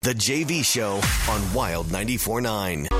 The JV Show on Wild 94.9.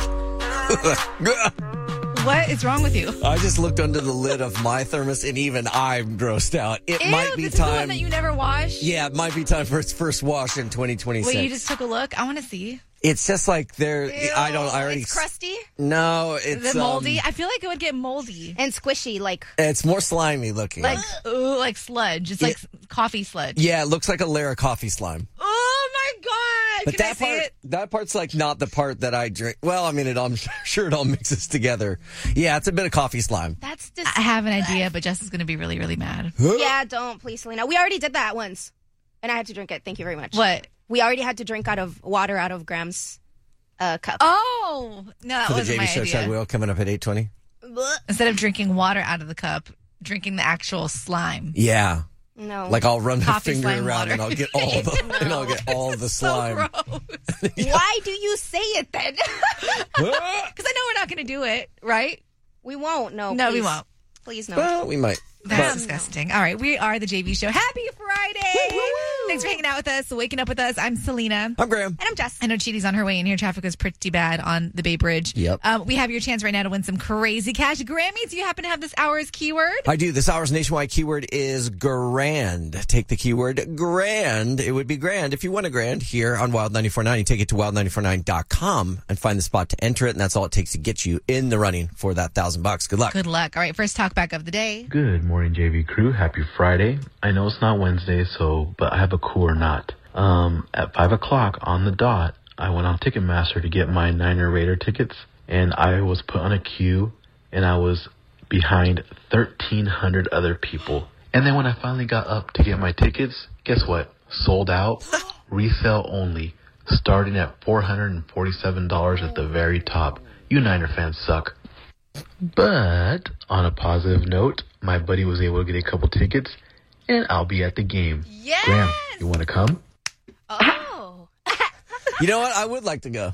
What is wrong with you? I just looked under the lid of my thermos, and even I'm grossed out. It might be this time. Is the one that you never wash? Yeah, it might be time for its first wash in 2026. Wait, you just took a look? I want to see. It's just like there. I already. It's crusty No, it's Is it moldy? I feel like it would get moldy. and squishy, like It's more slimy looking. Like sludge. It's like coffee sludge. Yeah, it looks like a layer of coffee slime. Oh my god! But Can I see it? that part's like not the part that I drink. Well, I mean, I'm sure it all mixes together. Yeah, it's a bit of coffee slime. that's just. I have an idea, but Jess is going to be really, really mad. Yeah, don't please, Selena. We already did that once, and I had to drink it. Thank you very much. What? We already had to drink water out of Graham's cup. Oh no, that For the wasn't JV my Show Chad idea. Wheel coming up at 8:20. Instead of drinking water out of the cup, drinking the actual slime. Yeah. No. Like I'll run my Coffee finger slime around water. and I'll get all the and I'll get all the slime. So gross. Why do you say it then? Because I know we're not going to do it, right? We won't. No, No, we please. won't. Please, no. Well, we might. That's But- disgusting. All right, we are the JV Show. Happy Friday! Thanks for hanging out with us, waking up with us. I'm Selena. I'm Graham. And I'm Jess. I know Cheaty's on her way in here. Traffic was pretty bad on the Bay Bridge. Yep. We have your chance right now to win some crazy cash. Grammys, do you happen to have this hour's keyword? I do. This hour's nationwide keyword is grand. Take the keyword grand. It would be grand if you won a grand here on Wild 94.9. You take it to wild949.com and find the spot to enter it, and that's all it takes to get you in the running for that $1,000. Good luck. Good luck. All right, first talkback of the day. Good morning, JV crew. Happy Friday. I know it's not Wednesday, but I have a cool or not. At 5 o'clock on the dot, I went on Ticketmaster to get my Niner Raider tickets, and I was put on a queue, and I was behind 1,300 other people. And then when I finally got up to get my tickets, guess what? Sold out, resale only, starting at $447 at the very top. You Niner fans suck. But on a positive note, my buddy was able to get a couple tickets, and I'll be at the game. Yes! Graham, you want to come? Oh. You know what? I would like to go.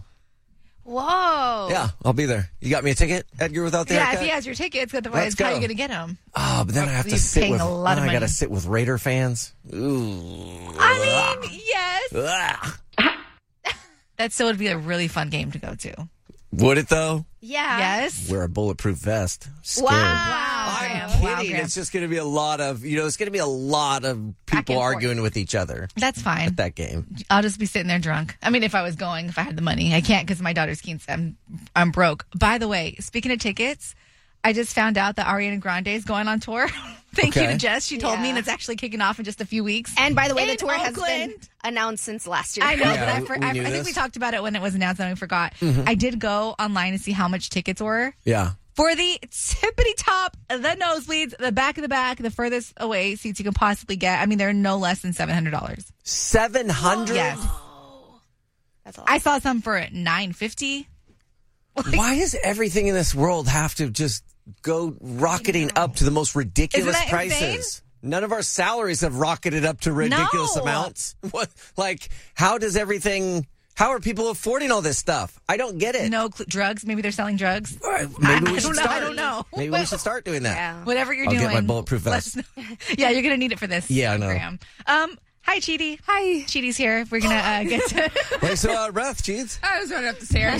Whoa. Yeah, I'll be there. You got me a ticket, Edgar, without the Yeah, haircut? if he has your tickets, otherwise, Let's how are go. you going to get them? Oh, but then I have to You're sit paying with. a lot of I got to money. sit with Raider fans. Ooh. I mean, yes. Ugh. That still would be a really fun game to go to. Would it though? Yeah. Yes? Wear a bulletproof vest. Scared. Wow, I'm Graham. kidding. Wow, Graham. It's just going to be a lot of, it's going to be a lot of Back people and forth. arguing with each other That's fine. at that game. I'll just be sitting there drunk. I mean, if I was going, if I had the money. I can't because my daughter's keen. I'm broke. By the way, speaking of tickets, I just found out that Ariana Grande is going on tour. Thank you Okay. to Jess. She told me, Yeah. and it's actually kicking off in just a few weeks. And by the way, In the tour has been Oakland. announced since last year. I know, Yeah, but we I knew think this. we talked about it when it was announced and I forgot. I did go online to see how much tickets were. Yeah. For the tippity top, the nosebleeds, the back of the back, the furthest away seats you can possibly get. I mean, they're no less than $700. 700? Yes. That's all. I saw some for $950. Why does everything in this world have to just go rocketing up to the most ridiculous Isn't that prices? insane? None of our salaries have rocketed up to ridiculous No. amounts. What? Like, how are people affording all this stuff? I don't get it. No drugs. Maybe they're selling drugs. Maybe I we should don't know. start. I don't know. Maybe we should start doing that. Yeah. Whatever you're I'll doing. get my bulletproof let vest. us know. Yeah, you're going to need it for this. Yeah, I know. Program. Hi, Cheaty. Hi. Cheaty's here. We're going to get to... Wait, so, Beth, Cheats? I was running up the stairs.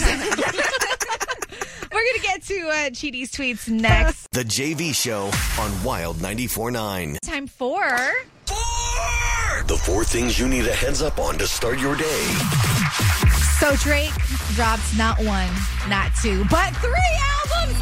We're going to get to Cheaty's tweets next. The JV Show on Wild 94.9. Time for... The 4 things you need a heads up on to start your day. So Drake drops not 1, not 2, but 3 albums.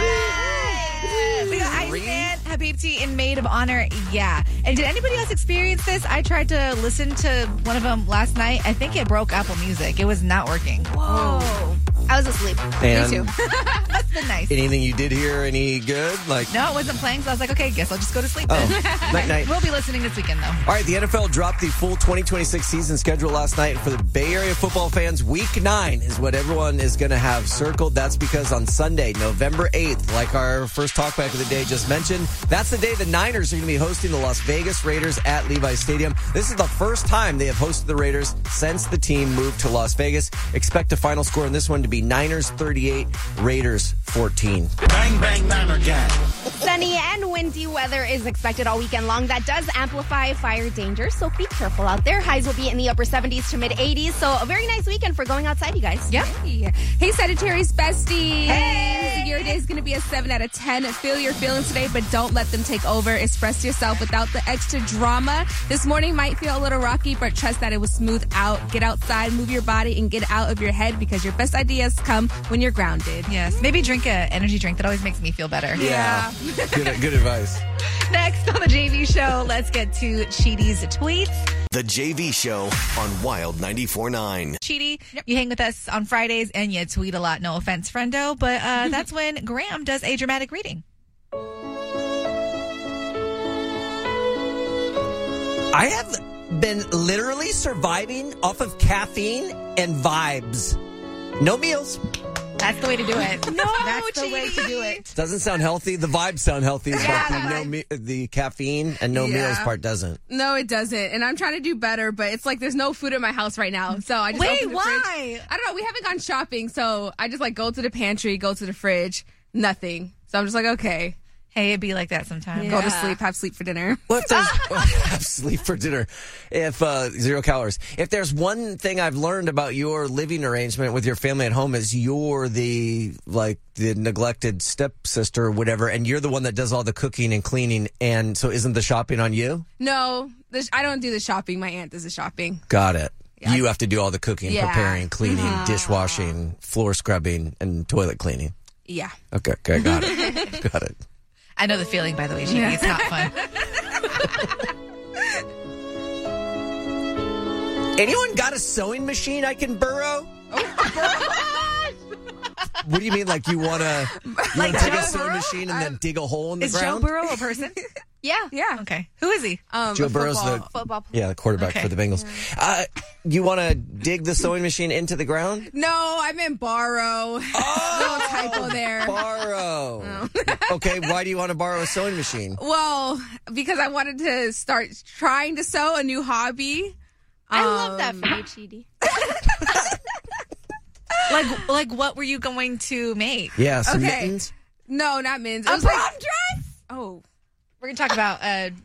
We got Iceman, Habibti, and Maid of Honor. Yeah. And did anybody else experience this? I tried to listen to one of them last night. I think it broke Apple Music. It was not working. Whoa. I was asleep. And Me too. That's been nice. anything you did hear any good? Like, No, it wasn't playing, so I was like, okay, guess I'll just go to sleep then. night. We'll be listening this weekend, though. All right, the NFL dropped the full 2026 season schedule last night. For the Bay Area football fans, Week 9 is what everyone is going to have circled. That's because on Sunday, November 8th, like our first talkback of the day just mentioned, that's the day the Niners are going to be hosting the Las Vegas Raiders at Levi's Stadium. This is the first time they have hosted the Raiders since the team moved to Las Vegas. Expect a final score in this one to be Niners 38, Raiders 14. Bang, bang, Niner gang. Sunny and windy weather is expected all weekend long. That does amplify fire danger, so be careful out there. Highs will be in the upper 70s to mid 80s, so a very nice weekend for going outside, you guys. Yep. Hey, Sagittarius besties. Hey. Your day is going to be a 7 out of 10. Feel your feelings today, but don't let them take over. Express yourself without the extra drama. This morning might feel a little rocky, but trust that it will smooth out. Get outside, move your body, and get out of your head because your best ideas come when you're grounded. Yes. Maybe drink an energy drink. That always makes me feel better. Yeah. Good advice. Next on the JV Show, let's get to Cheaty's tweets. The JV Show on Wild 94.9. Cheaty, you hang with us on Fridays and you tweet a lot. No offense, friendo, but that's when Graham does a dramatic reading. I have been literally surviving off of caffeine and vibes. No meals. That's the way to do it. No, That's the way to do it. Doesn't sound healthy. The vibes sound healthy, but the caffeine and no meals part doesn't. No, it doesn't. And I'm trying to do better, but it's like there's no food in my house right now. So I just open the why? fridge. I don't know. We haven't gone shopping, so I just like go to the pantry, go to the fridge, nothing. So I'm just like, okay. Hey, it'd be like that sometimes. Go to sleep, have sleep for dinner. What if there's have sleep for dinner? If 0 calories. If there's one thing I've learned about your living arrangement with your family at home is you're the neglected stepsister or whatever, and you're the one that does all the cooking and cleaning. And so, isn't the shopping on you? No, I don't do the shopping. My aunt does the shopping. Got it. You have to do all the cooking, Yeah. preparing, cleaning, dishwashing, floor scrubbing, and toilet cleaning. Yeah. Okay, got it. Got it. I know the feeling, by the way, Cheaty. It's not fun. Anyone got a sewing machine I can burrow? What do you mean? Like you want to take Joe a sewing Burrow? machine and then dig a hole in the Is Joe ground? Burrow a person? Yeah. Okay. Who is he? Joe Burrow's Football. the quarterback Okay. for the Bengals. You want to dig the sewing machine into the ground? No, I meant borrow. Little typo there. Borrow. Okay, why do you want to borrow a sewing machine? Well, because I wanted to start trying to sew a new hobby. I love that for you, Cheaty. Like what were you going to make? Yeah, some Okay. mittens. No, not men's. A prom dress? Oh. We're going to talk about,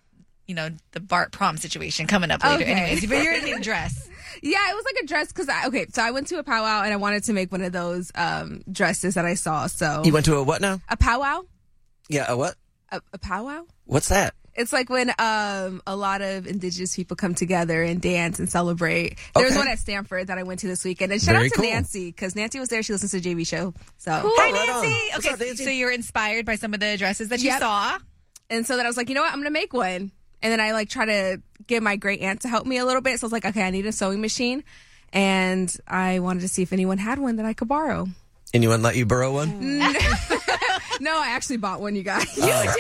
the Bart prom situation coming up later. Okay. Anyways, but you're going to need a dress. Yeah, it was like a dress because so I went to a powwow and I wanted to make one of those dresses that I saw. So You went to a what now? a powwow, Yeah, a what? a powwow. What's that? It's like when a lot of indigenous people come together and dance and celebrate. There was Okay. one at Stanford that I went to this weekend. And shout Very out to cool. Nancy because Nancy was there. She listens to the JV Show. So Hi, right Nancy. on. What's Okay, up, Nancy? so you're inspired by some of the dresses that you Yep. saw. And so then I was like, you know what? I'm going to make one. And then I try to get my great aunt to help me a little bit. So I was like, okay, I need a sewing machine. And I wanted to see if anyone had one that I could borrow. Anyone let you borrow one? No, I actually bought one, you guys. You did? Yeah.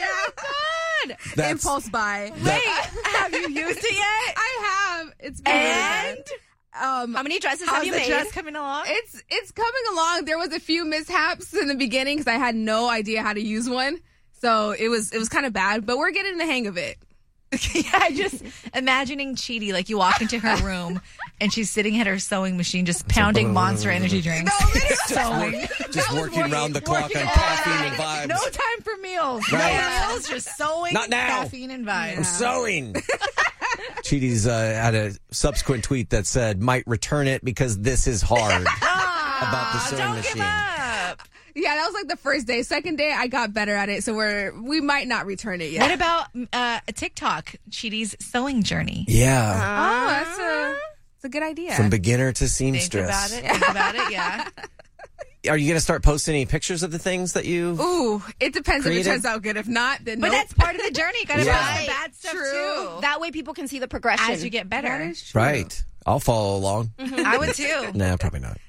Good. That's- Impulse buy. Wait, have you used it yet? I have. It's been really And good. How many dresses have how's you the made? dress coming along? It's coming along. There was a few mishaps in the beginning because I had no idea how to use one. So it was kind of bad, but we're getting the hang of it. Yeah, just imagining Cheaty, like you walk into her room and she's sitting at her sewing machine just pounding Monster Energy drinks. Sewing. Just working round the clock on caffeine and vibes. No time for meals. Right. No meals, just sewing, Not now. caffeine, and vibes. I'm sewing. Cheaty's had a subsequent tweet that said, might return it because this is hard about the sewing Don't machine. give up. Yeah, that was like the first day. Second day, I got better at it, so we might not return it yet. What about a TikTok, Cheaty's sewing journey? Yeah. Oh, that's a good idea. From beginner to Think seamstress. about it, yeah. Are you going to start posting any pictures of the things that you... Ooh, it depends if Creative? it turns out good. If not, then But nope. that's part of the journey. You gotta Yeah. post the bad stuff True. too. That way people can see the progression. As you get better. That is true. Right. I'll follow along. I would too. Nah, probably not.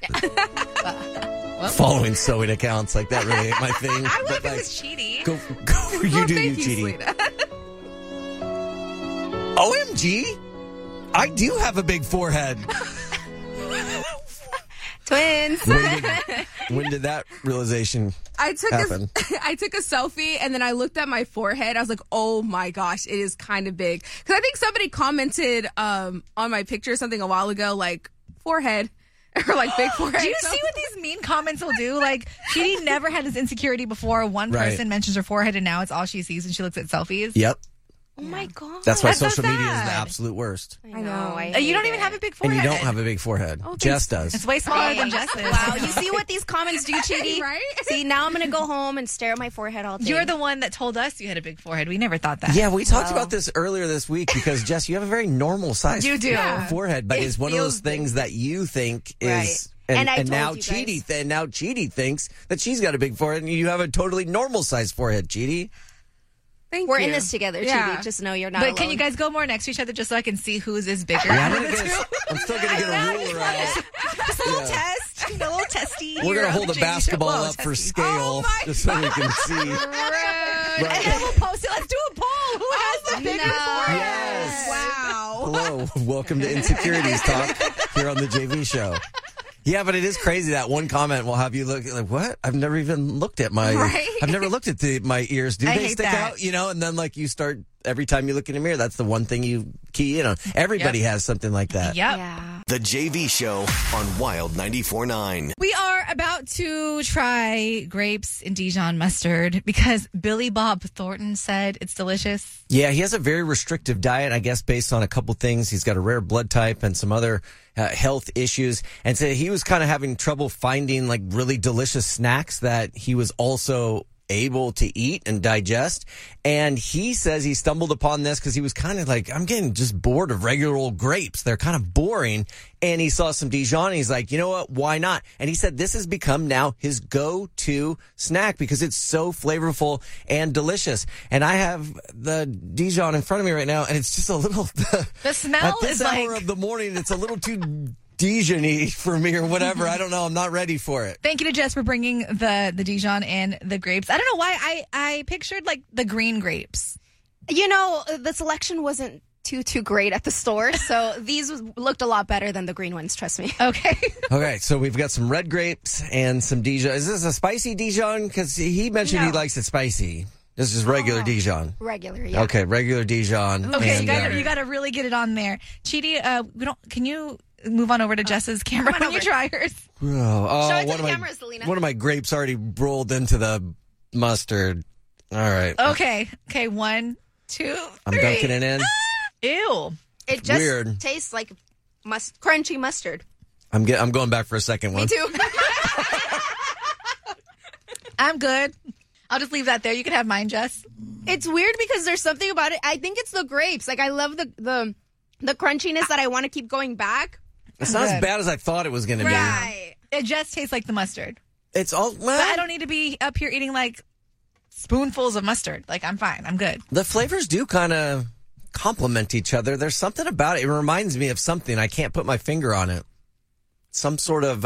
Following sewing accounts, like that really ain't my thing. I would But, if it like, was Cheaty. Go where you Well, do, you thank you, cheating. sweetheart. OMG, I do have a big forehead. Twins. When did that realization I took happen? I took a selfie and then I looked at my forehead. I was like, oh my gosh, it is kind of big. Because I think somebody commented on my picture something a while ago, like forehead. Or like big forehead. Do you see what these mean comments will do? Like, Katie never had this insecurity before. One person mentions her forehead, and now it's all she sees when she looks at selfies. Yep. Oh my God. That's why That's so social media is the sad. absolute worst. I know. You don't even have a big forehead. And you don't have a big forehead. Jess does. It's way smaller than Jess's. Wow, you see what these comments do, Chidi? Right? See, now I'm going to go home and stare at my forehead all day. You're the one that told us you had a big forehead. We never thought that. Yeah, we talked about this earlier this week because, Jess, you have a very normal size You do. forehead, but it's one of those things that you think is... Right. And I told now you Chidi thinks that she's got a big forehead, and you have a totally normal size forehead, Chidi. We're you. in this together, Yeah. Chidi. Just know you're not But alone. can you guys go more next to each other just so I can see whose is bigger? Yeah, I'm still going to get a ruler out. Just a little test. A little testy. We're going to hold a basketball Whoa, up for testy. scale just so we can see. And then we'll post it. Let's do a poll. Who has the biggest forehead? Yes. Wow. Hello. Welcome to Insecurities Talk here on the JV Show. Yeah, but it is crazy that one comment will have you look like, what? I've never even looked at my, I've never looked at my ears. Do I they hate stick that. out? You know, and then like you start, every time you look in the mirror, that's the one thing you key in on. Everybody has something like that. Yep. Yeah. The JV Show on Wild 94.9. We are about to try grapes and Dijon mustard because Billy Bob Thornton said it's delicious. Yeah, he has a very restrictive diet, I guess, based on a couple things. He's got a rare blood type and some other health issues. And so he was kind of having trouble finding like really delicious snacks that he was also able to eat and digest. And he says he stumbled upon this because he was kind of like, I'm getting just bored of regular old grapes. They're kind of boring. And he saw some Dijon and he's like, you know what? Why not? And he said this has become now his go-to snack because it's so flavorful and delicious. And I have the Dijon in front of me right now and it's just a little... The smell at this is hour like... of the morning, it's a little too Dijon-y for me or whatever. I don't know. I'm not ready for it. Thank you to Jess for bringing the Dijon and the grapes. I don't know why I pictured like the green grapes. You know, the selection wasn't too great at the store, so these looked a lot better than the green ones, trust me. Okay. Okay, so we've got some red grapes and some Dijon. Is this a spicy Dijon? Because he mentioned he likes it spicy. This is regular Dijon. Regular, yeah. Okay, regular Dijon. Okay, and, you gotta really get it on there. Chidi, can you move on over to Jess's camera when you try hers? Oh, Show it to one the of camera, Selena. one of my grapes already rolled into the mustard. All right. Okay, 1, 2, 3. I'm dunking it in. Ew. It just Weird. tastes like crunchy mustard. I'm going back for a second one. Me too. I'm good. I'll just leave that there. You can have mine, Jess. It's weird because there's something about it. I think it's the grapes. Like, I love the crunchiness that I want to keep going back. It's not as bad as I thought it was going to be. Right. It just tastes like the mustard. It's all... But I don't need to be up here eating like spoonfuls of mustard. Like, I'm fine. I'm good. The flavors do kind of complement each other. There's something about it. It reminds me of something. I can't put my finger on it. Some sort of,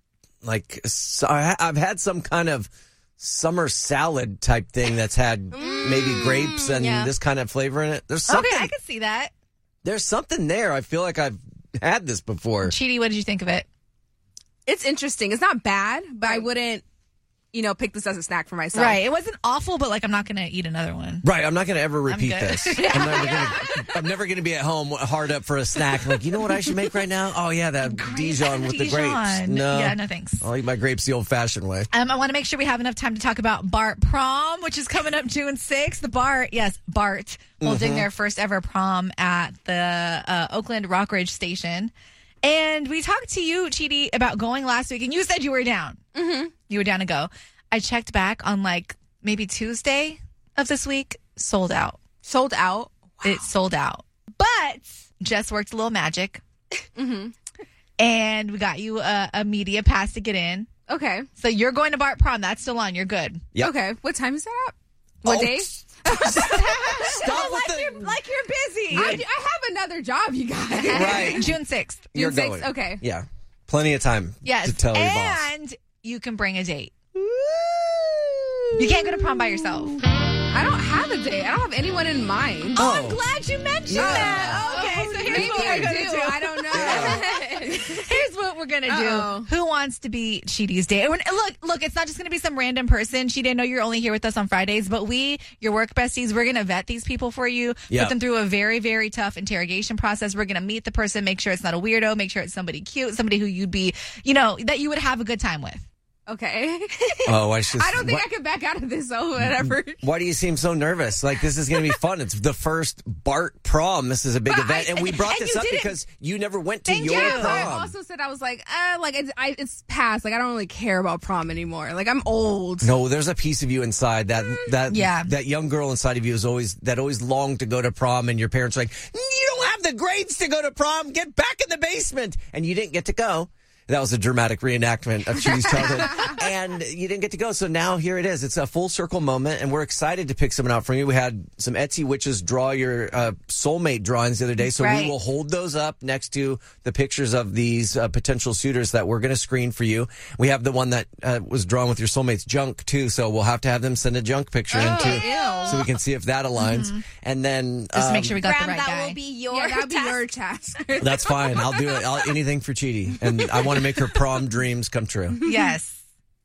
I've had some kind of summer salad type thing that's had maybe grapes and this kind of flavor in it. There's something. Okay, I can see that. There's something there. I feel like I've had this before. Chidi, what did you think of it? It's interesting. It's not bad, but I wouldn't, pick this as a snack for myself. Right. It wasn't awful, but like I'm not going to eat another one. Right. I'm not going to ever repeat good. this. I'm never going to be at home hard up for a snack. Like, you know what I should make right now? Oh, yeah, that Dijon with the grapes. No. Yeah, no thanks. I'll eat my grapes the old-fashioned way. I want to make sure we have enough time to talk about Bart Prom, which is coming up June 6th. The Bart holding their first ever prom at the Oakland Rockridge station. And we talked to you, Chidi, about going last week, and you said you were down. Mm-hmm. You were down to go. I checked back on maybe Tuesday of this week. Sold out. Sold out? Wow. It sold out. But Jess worked a little magic. Mm-hmm. And we got you a media pass to get in. Okay. So you're going to Bart Prom. That's still on. You're good. Yep. Okay. What time is that? What day? Stop with you're busy. I have another job, you guys. Right. June 6th. You're June 6th, going. okay. Yeah. Plenty of time Yes. to tell your boss. And you can bring a date. You can't go to prom by yourself. I don't have a date. I don't have anyone in mind. Oh, I'm glad you mentioned that. Okay, so here's Maybe what we're I going do. to do. I don't know. Here's what we're gonna Uh-oh. do. Who wants to be Chidi's date? And look, it's not just gonna be some random person. Chidi, I know you're only here with us on Fridays, but your work besties, we're gonna vet these people for you. Yeah. Put them through a very, very tough interrogation process. We're gonna meet the person, make sure it's not a weirdo, make sure it's somebody cute, somebody who you'd be, that you would have a good time with. Okay. Oh, I don't think I can back out of this, so whatever. Why do you seem so nervous? Like, this is going to be fun. It's the first Bart prom. This is a big event. And we brought this up because you never went to your prom. I also said I was like, it's past. Like, I don't really care about prom anymore. Like, I'm old. No, there's a piece of you inside that young girl inside of you is always longed to go to prom, and your parents are like, you don't have the grades to go to prom. Get back in the basement. And you didn't get to go. That was a dramatic reenactment of Chidi's childhood. And you didn't get to go. So now here it is. It's a full circle moment, and we're excited to pick someone out from you. We had some Etsy witches draw your soulmate drawings the other day. So we will hold those up next to the pictures of these potential suitors that we're going to screen for you. We have the one that was drawn with your soulmate's junk, too. So we'll have to have them send a junk picture in, too. So we can see if that aligns. Mm-hmm. And then just make sure we got the right that guy. Will be your that'll be task. your task. That's fine. I'll do it. Anything for Chidi. And I want to make her prom dreams come true. Yes.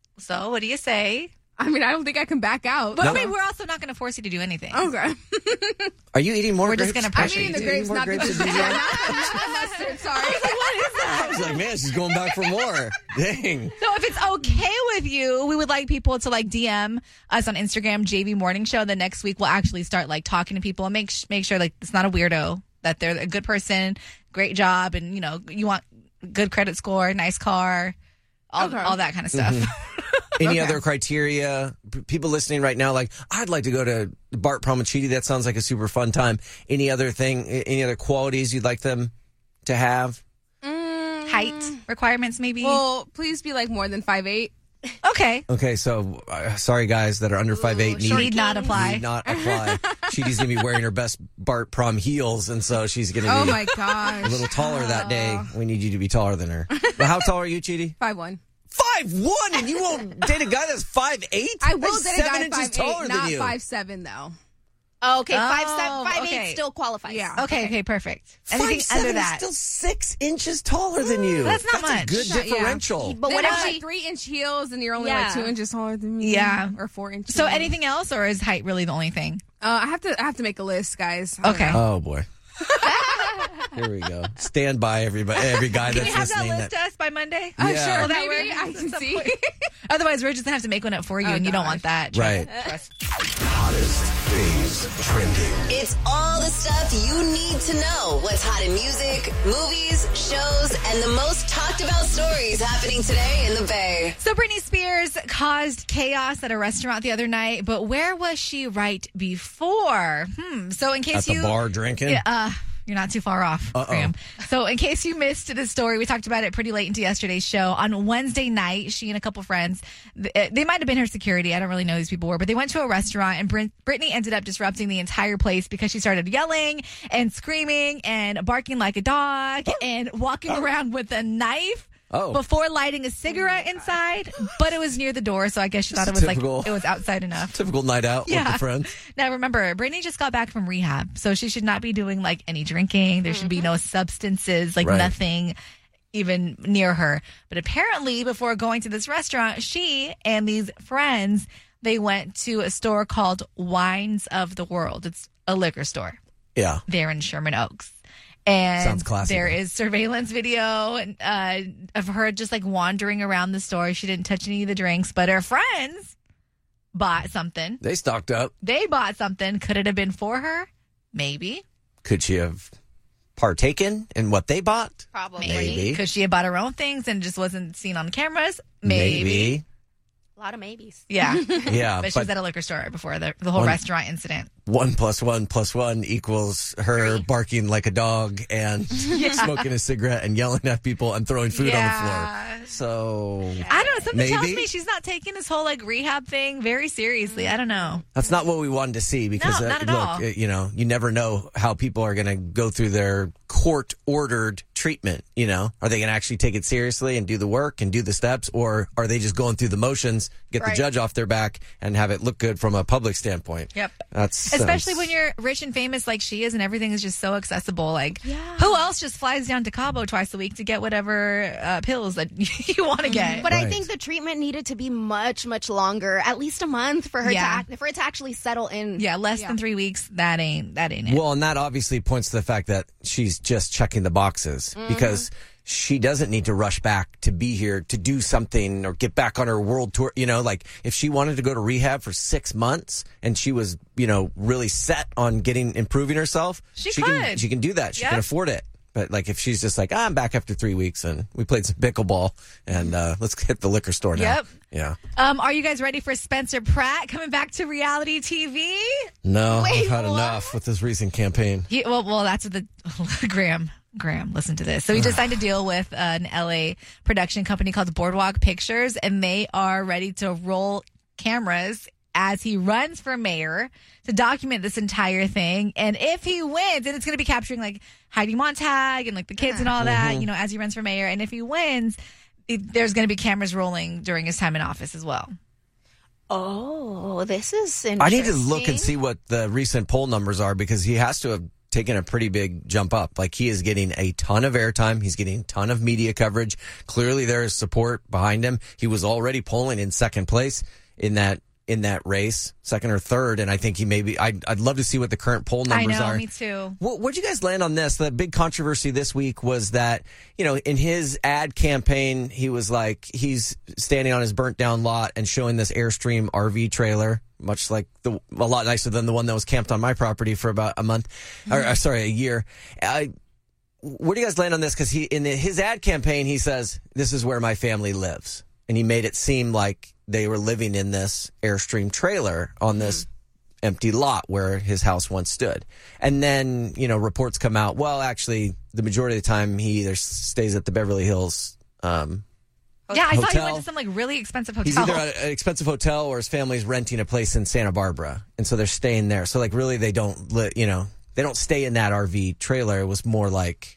So what do you say? I mean, I don't think I can back out. But I mean, we're also not going to force you to do anything. Okay. Are you eating more We're grapes? just going to pressure I'm eating you. the grapes, not the grapes mustard. than usual? Not the mustard, sorry. I was like, man, she's going back for more. Dang. So if it's okay with you, we would like people to DM us on Instagram, JV Morning Show. The next week we'll actually start talking to people and make sure it's not a weirdo, that they're a good person, great job, and you want good credit score, nice car, all that kind of stuff. Mm-hmm. Any other criteria? People listening right now, I'd like to go to Bart Prom with Chidi. That sounds like a super fun time. Any other qualities you'd like them to have? Height requirements, maybe? Well, please be more than 5'8". Okay. Okay, so sorry guys that are under 5'8". Need not apply. Need not apply. Chidi's going to be wearing her best Bart Prom heels, and so she's going to be Oh my gosh. a little taller that day. We need you to be taller than her. But how tall are you, Chidi? 5'1". 5'1", and you won't date a guy that's 5'8"? I will That's date a guy 7 inches taller 5'8", than not you. 5'7", though. Okay, 5'7", Oh, 5'8" okay. still qualifies. Yeah. Okay, perfect. Anything 5'7" under that. is still 6 inches taller than you. That's not much. a good Yeah. differential. But Then what if I she... have 3-inch heels and you're only Yeah. 2 inches taller than me? Yeah. Or 4 inches. So anything else, or is height really the only thing? I have to make a list, guys. I don't Okay. know. Oh boy. Here we go. Stand by, everybody. Every guy Can that's you have that listening. list to us by Monday? Yeah. Sure, Will that maybe work? I can see. Otherwise, we're just going to have to make one up for you, and you don't want that. Right. Hottest things trending. It's all the stuff you need to know. What's hot in music, movies, shows, and the most talked about stories happening today in the Bay. So Britney Spears caused chaos at a restaurant the other night, but where was she right before? So in case At the bar drinking? You're not too far off, Graham. So in case you missed the story, we talked about it pretty late into yesterday's show. On Wednesday night, she and a couple friends, they might have been her security. I don't really know who these people were, but they went to a restaurant, and Britney ended up disrupting the entire place because she started yelling and screaming and barking like a dog and walking around with a knife. Before lighting a cigarette inside, but it was near the door, so I guess she thought it was it was outside enough. Typical night out with the friends. Now remember, Britney just got back from rehab, so she should not be doing any drinking. There should be no substances, nothing even near her. But apparently, before going to this restaurant, she and these friends, they went to a store called Wines of the World. It's a liquor store. Yeah. There in Sherman Oaks. And sounds classy, there though. is surveillance video of her just wandering around the store. She didn't touch any of the drinks, but her friends bought something. They stocked up. They bought something. Could it have been for her? Maybe. Could she have partaken in what they bought? Probably. Maybe. Could she have bought her own things and just wasn't seen on cameras? Maybe. A lot of maybes. Yeah. Yeah. But she was at a liquor store before the whole restaurant incident. 1 + 1 + 1 equals her barking like a dog and smoking a cigarette and yelling at people and throwing food on the floor. So I don't know. Something tells maybe? me she's not taking this whole rehab thing very seriously. I don't know. that's not what we wanted to see because No, not at look, all. you never know how people are going to go through their court-ordered treatment? You know, are they going to actually take it seriously and do the work and do the steps, or are they just going through the motions, get the judge off their back, and have it look good from a public standpoint? Yep. That's especially when you're rich and famous like she is, and everything is just so accessible. Like, who else just flies down to Cabo twice a week to get whatever pills that you want to get? But I think the treatment needed to be much, much longer, at least a month for her for it to actually settle in. Yeah, less than 3 weeks. That ain't it. Well, and that obviously points to the fact that she's just checking the boxes because she doesn't need to rush back to be here to do something or get back on her world tour. You know, like if she wanted to go to rehab for 6 months and she was, you know, really set on improving herself, she can do that. She can afford it. But like if she's just like, I'm back after 3 weeks and we played some pickleball and let's hit the liquor store now. Yep. Yeah. Are you guys ready for Spencer Pratt coming back to reality TV? No, I've had enough with this recent campaign. Well, that's what the Graham, listen to this. So he just signed a deal with an LA production company called Boardwalk Pictures, and they are ready to roll cameras as he runs for mayor to document this entire thing. And if he wins, and it's going to be capturing like Heidi Montag and like the kids and all that, you know, as he runs for mayor. And if he wins, there's going to be cameras rolling during his time in office as well. Oh, this is interesting. I need to look and see what the recent poll numbers are because he has to have taken a pretty big jump up. Like he is getting a ton of airtime. He's getting a ton of media coverage. Clearly there is support behind him. He was already polling in second place in that race, second or third, and I think he I'd love to see what the current poll numbers are. Me too. Where'd you guys land on this? The big controversy this week was that, you know, in his ad campaign, he was like, he's standing on his burnt down lot and showing this Airstream RV trailer, much like a lot nicer than the one that was camped on my property for about a year. Where do you guys land on this? Because in his ad campaign, he says, this is where my family lives. And he made it seem like they were living in this Airstream trailer on this empty lot where his house once stood. And then, you know, reports come out, well, actually, the majority of the time he either stays at the Beverly Hills I thought he went to some like really expensive hotel. He's either at an expensive hotel or his family's renting a place in Santa Barbara. And so they're staying there. So like really they don't stay in that RV trailer. It was more like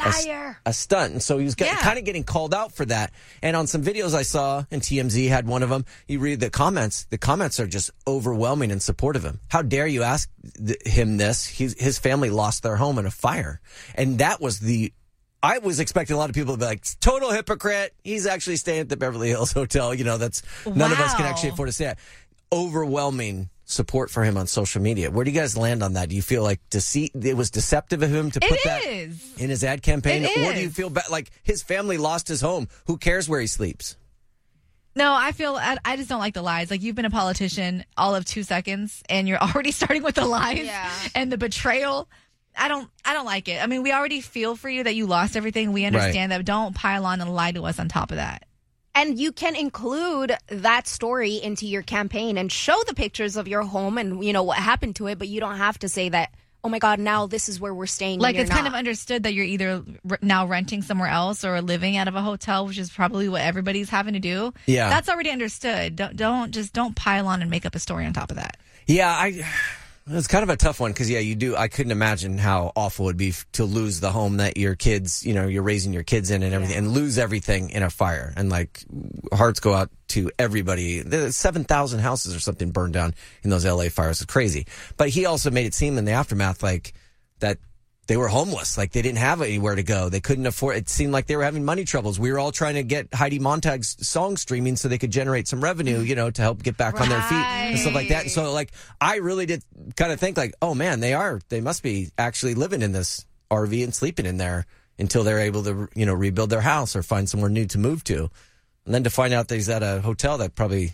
a stunt. And so he was kind of getting called out for that. And on some videos I saw, and TMZ had one of them, you read the comments are just overwhelming in support of him. How dare you ask him this? His family lost their home in a fire. And that was I was expecting a lot of people to be like, total hypocrite. He's actually staying at the Beverly Hills Hotel. You know, none of us can actually afford to stay at. Overwhelming support for him on social media. Where do you guys land on that? Do you feel like it was deceptive of him to put that in his ad campaign? Or do you feel like his family lost his home? Who cares where he sleeps? No, I just don't like the lies. Like, you've been a politician all of 2 seconds and you're already starting with the lies and the betrayal. I don't like it. I mean, we already feel for you that you lost everything. We understand that. Don't pile on and lie to us on top of that. And you can include that story into your campaign and show the pictures of your home and, you know, what happened to it. But you don't have to say that, oh, my God, now this is where we're staying. Like, it's kind of understood that you're either now renting somewhere else or living out of a hotel, which is probably what everybody's having to do. Yeah. That's already understood. Don't pile on and make up a story on top of that. Yeah, it's kind of a tough one because, I couldn't imagine how awful it would be to lose the home that your kids, you know, you're raising your kids in and everything and lose everything in a fire. And like, hearts go out to everybody. There's 7,000 houses or something burned down in those LA fires. It's crazy. But he also made it seem in the aftermath like that they were homeless. Like they didn't have anywhere to go. They couldn't afford. It seemed like they were having money troubles. We were all trying to get Heidi Montag's song streaming so they could generate some revenue, you know, to help get back on their feet and stuff like that. And so like, I really did kind of think like, oh man, they must be actually living in this RV and sleeping in there until they're able to, you know, rebuild their house or find somewhere new to move to. And then to find out that he's at a hotel that probably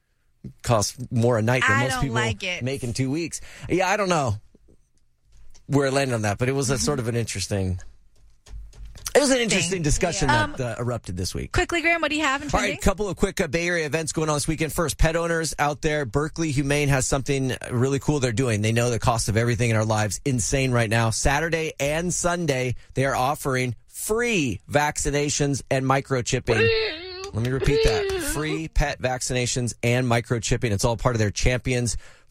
costs more a night than most people make in 2 weeks. Yeah, I don't know where I landed on that, but it was a sort of an interesting discussion that erupted this week. Quickly, Graham, what do you have in trending? All right, a couple of quick Bay Area events going on this weekend. First, pet owners out there, Berkeley Humane has something really cool they're doing. They know the cost of everything in our lives insane right now. Saturday and Sunday, they are offering free vaccinations and microchipping. Let me repeat that. Free pet vaccinations and microchipping. It's all part of their Champions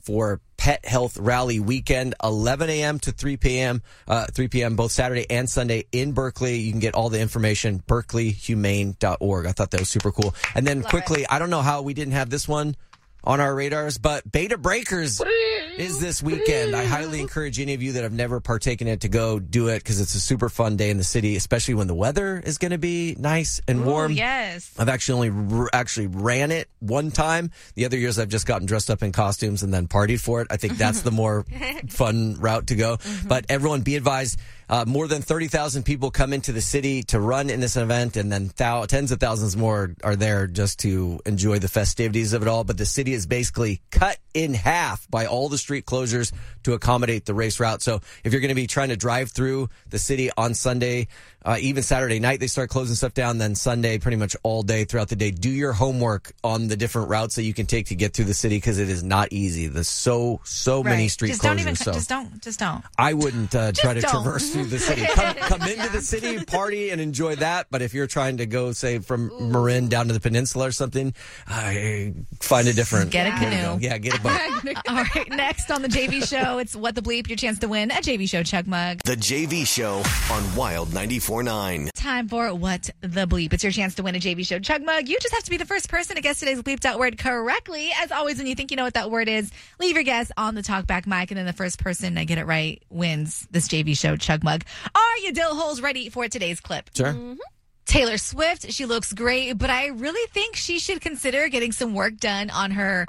for Pet Health Rally Weekend, 11 a.m. to 3 p.m., both Saturday and Sunday in Berkeley. You can get all the information, berkeleyhumane.org. I thought that was super cool. And then quickly, I don't know how we didn't have this one on our radars, but Beta Breakers is this weekend. I highly encourage any of you that have never partaken in it to go do it because it's a super fun day in the city, especially when the weather is going to be nice and warm. Yes. I've actually only ran it one time. The other years I've just gotten dressed up in costumes and then partied for it. I think that's the more fun route to go. But everyone be advised, more than 30,000 people come into the city to run in this event, and then tens of thousands more are there just to enjoy the festivities of it all. But the city is basically cut in half by all the street closures to accommodate the race route. So if you're going to be trying to drive through the city on Sunday, even Saturday night, they start closing stuff down. Then Sunday, pretty much all day throughout the day, do your homework on the different routes that you can take to get through the city because it is not easy. There's so many street closures. Just don't. I wouldn't try to traverse through the city. Come into the city, party, and enjoy that. But if you're trying to go, say, from Marin down to the peninsula or something, find a different... Get a canoe. Yeah, get a boat. All right, next on the JV Show, it's What the Bleep, your chance to win a JV Show Chug Mug. The JV Show on Wild 94.9. Time for What the Bleep. It's your chance to win a JV Show Chug Mug. You just have to be the first person to guess today's bleeped out word correctly. As always, when you think you know what that word is, leave your guess on the talkback mic, and then the first person to get it right wins this JV Show Chug Mug. Are you dill holes ready for today's clip? Sure. Taylor Swift, she looks great, but I really think she should consider getting some work done on her.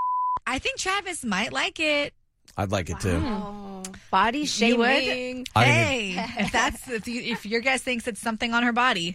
I think Travis might like it. I'd like it too. Body She would. shaming. Hey, if your guess thinks it's something on her body,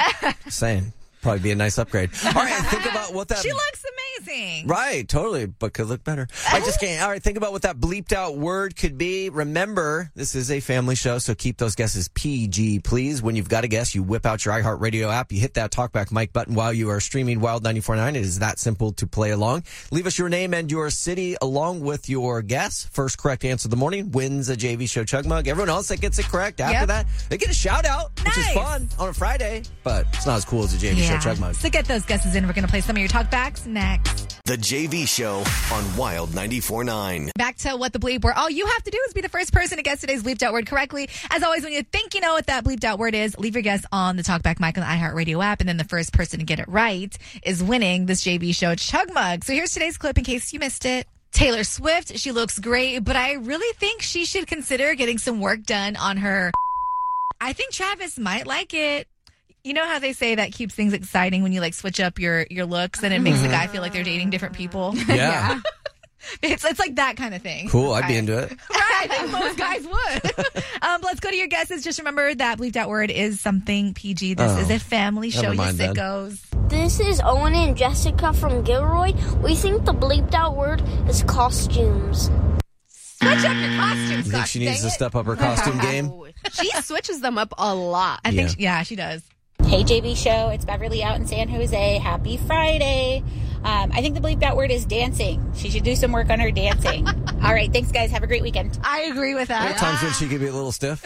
Same. Probably be a nice upgrade. All right, think about what that... she looks amazing. Right, totally, but could look better. I just can't. All right, think about what that bleeped out word could be. Remember, this is a family show, so keep those guesses PG, please. When you've got a guess, you whip out your iHeartRadio app, you hit that talkback mic button while you are streaming Wild 94.9. It is that simple to play along. Leave us your name and your city along with your guess. First correct answer of the morning wins a JV Show Chug Mug. Everyone else that gets it correct after that, they get a shout out, which is fun on a Friday, but it's not as cool as a JV Show Chug Mug. So get those guesses in. We're going to play some of your talkbacks next. The JV Show on Wild 94.9. Back to What the Bleep, where all you have to do is be the first person to guess today's bleeped out word correctly. As always, when you think you know what that bleeped out word is, leave your guess on the talkback mic on the iHeartRadio app, and then the first person to get it right is winning this JV Show Chug Mug. So here's today's clip in case you missed it. Taylor Swift, she looks great, but I really think she should consider getting some work done on her. I think Travis might like it. You know how they say that keeps things exciting when you like switch up your looks and it makes the guy feel like they're dating different people? Yeah. It's like that kind of thing. Cool, I'd be into it. Right, I think most guys would. Let's go to your guesses. Just remember that bleeped out word is something PG. This is a family show, you sickos. This is Owen and Jessica from Gilroy. We think the bleeped out word is costumes. Switch up your costumes. You think she needs to step up her costume game? She switches them up a lot. I think, she does. Hey, JV Show. It's Beverly out in San Jose. Happy Friday. I think the bleeped out word is dancing. She should do some work on her dancing. All right. Thanks, guys. Have a great weekend. I agree with that. There are times when she could be a little stiff.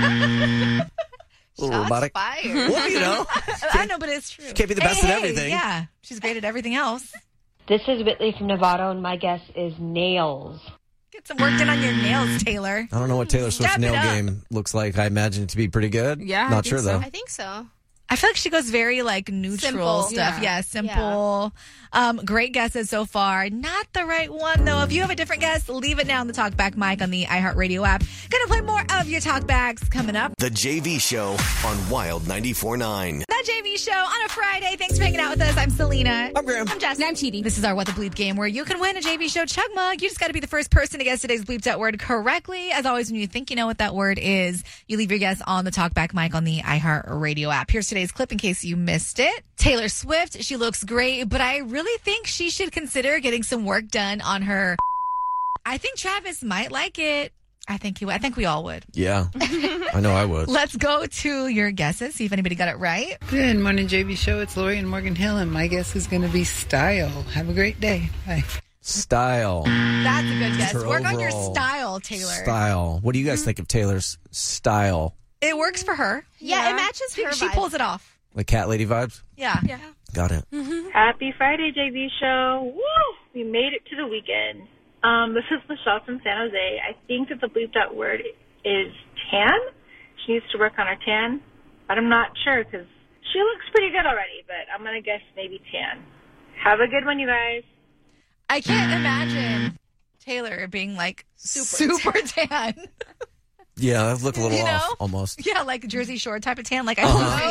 A little robotic. Well, you know. I know, but it's true. She can't be the best at everything. Yeah. She's great at everything else. This is Whitley from Nevada, and my guess is nails. Get some work done on your nails, Taylor. I don't know what Taylor Swift's nail game looks like. I imagine it to be pretty good. Yeah. Not sure, though. I think so. I feel like she goes very like neutral Simple. stuff. Yeah, simple. Great guesses so far. Not the right one though. If you have a different guess, leave it now on the talkback mic on the iHeartRadio app. Gonna play more of your talkbacks coming up. The JV Show on Wild 94.9. The JV Show on a Friday. Thanks for hanging out with us. I'm Selena. I'm Graham. I'm Jess. And I'm Chidi. This is our What the Bleep game where you can win a JV Show Chug Mug. You just got to be the first person to guess today's bleeped out word correctly. As always, when you think you know what that word is, you leave your guess on the talkback mic on the iHeartRadio app. Here's today's clip in case you missed it. Taylor Swift, she looks great, but I really think she should consider getting some work done on her. I think Travis might like it. I think we all would. Yeah. I know I would. Let's go to your guesses, see if anybody got it right. Good morning, JV Show. It's Lori in Morgan Hill, and my guess is going to be style. Have a great day. Bye. Style. That's a good guess. Her Work on your overall style, Taylor. Style. What do you guys think of Taylor's style? It works for her. Yeah, it matches her She vibe. pulls it off. Like cat lady vibes? Yeah. Got it. Happy Friday, JV Show. Woo! We made it to the weekend. This is Michelle from San Jose. I think that the bleeped out word is tan. She needs to work on her tan, but I'm not sure because she looks pretty good already, but I'm going to guess maybe tan. Have a good one, you guys. I can't imagine Taylor being like super tan. Yeah, I look a little off almost. Yeah, like a Jersey Shore type of tan. Like, I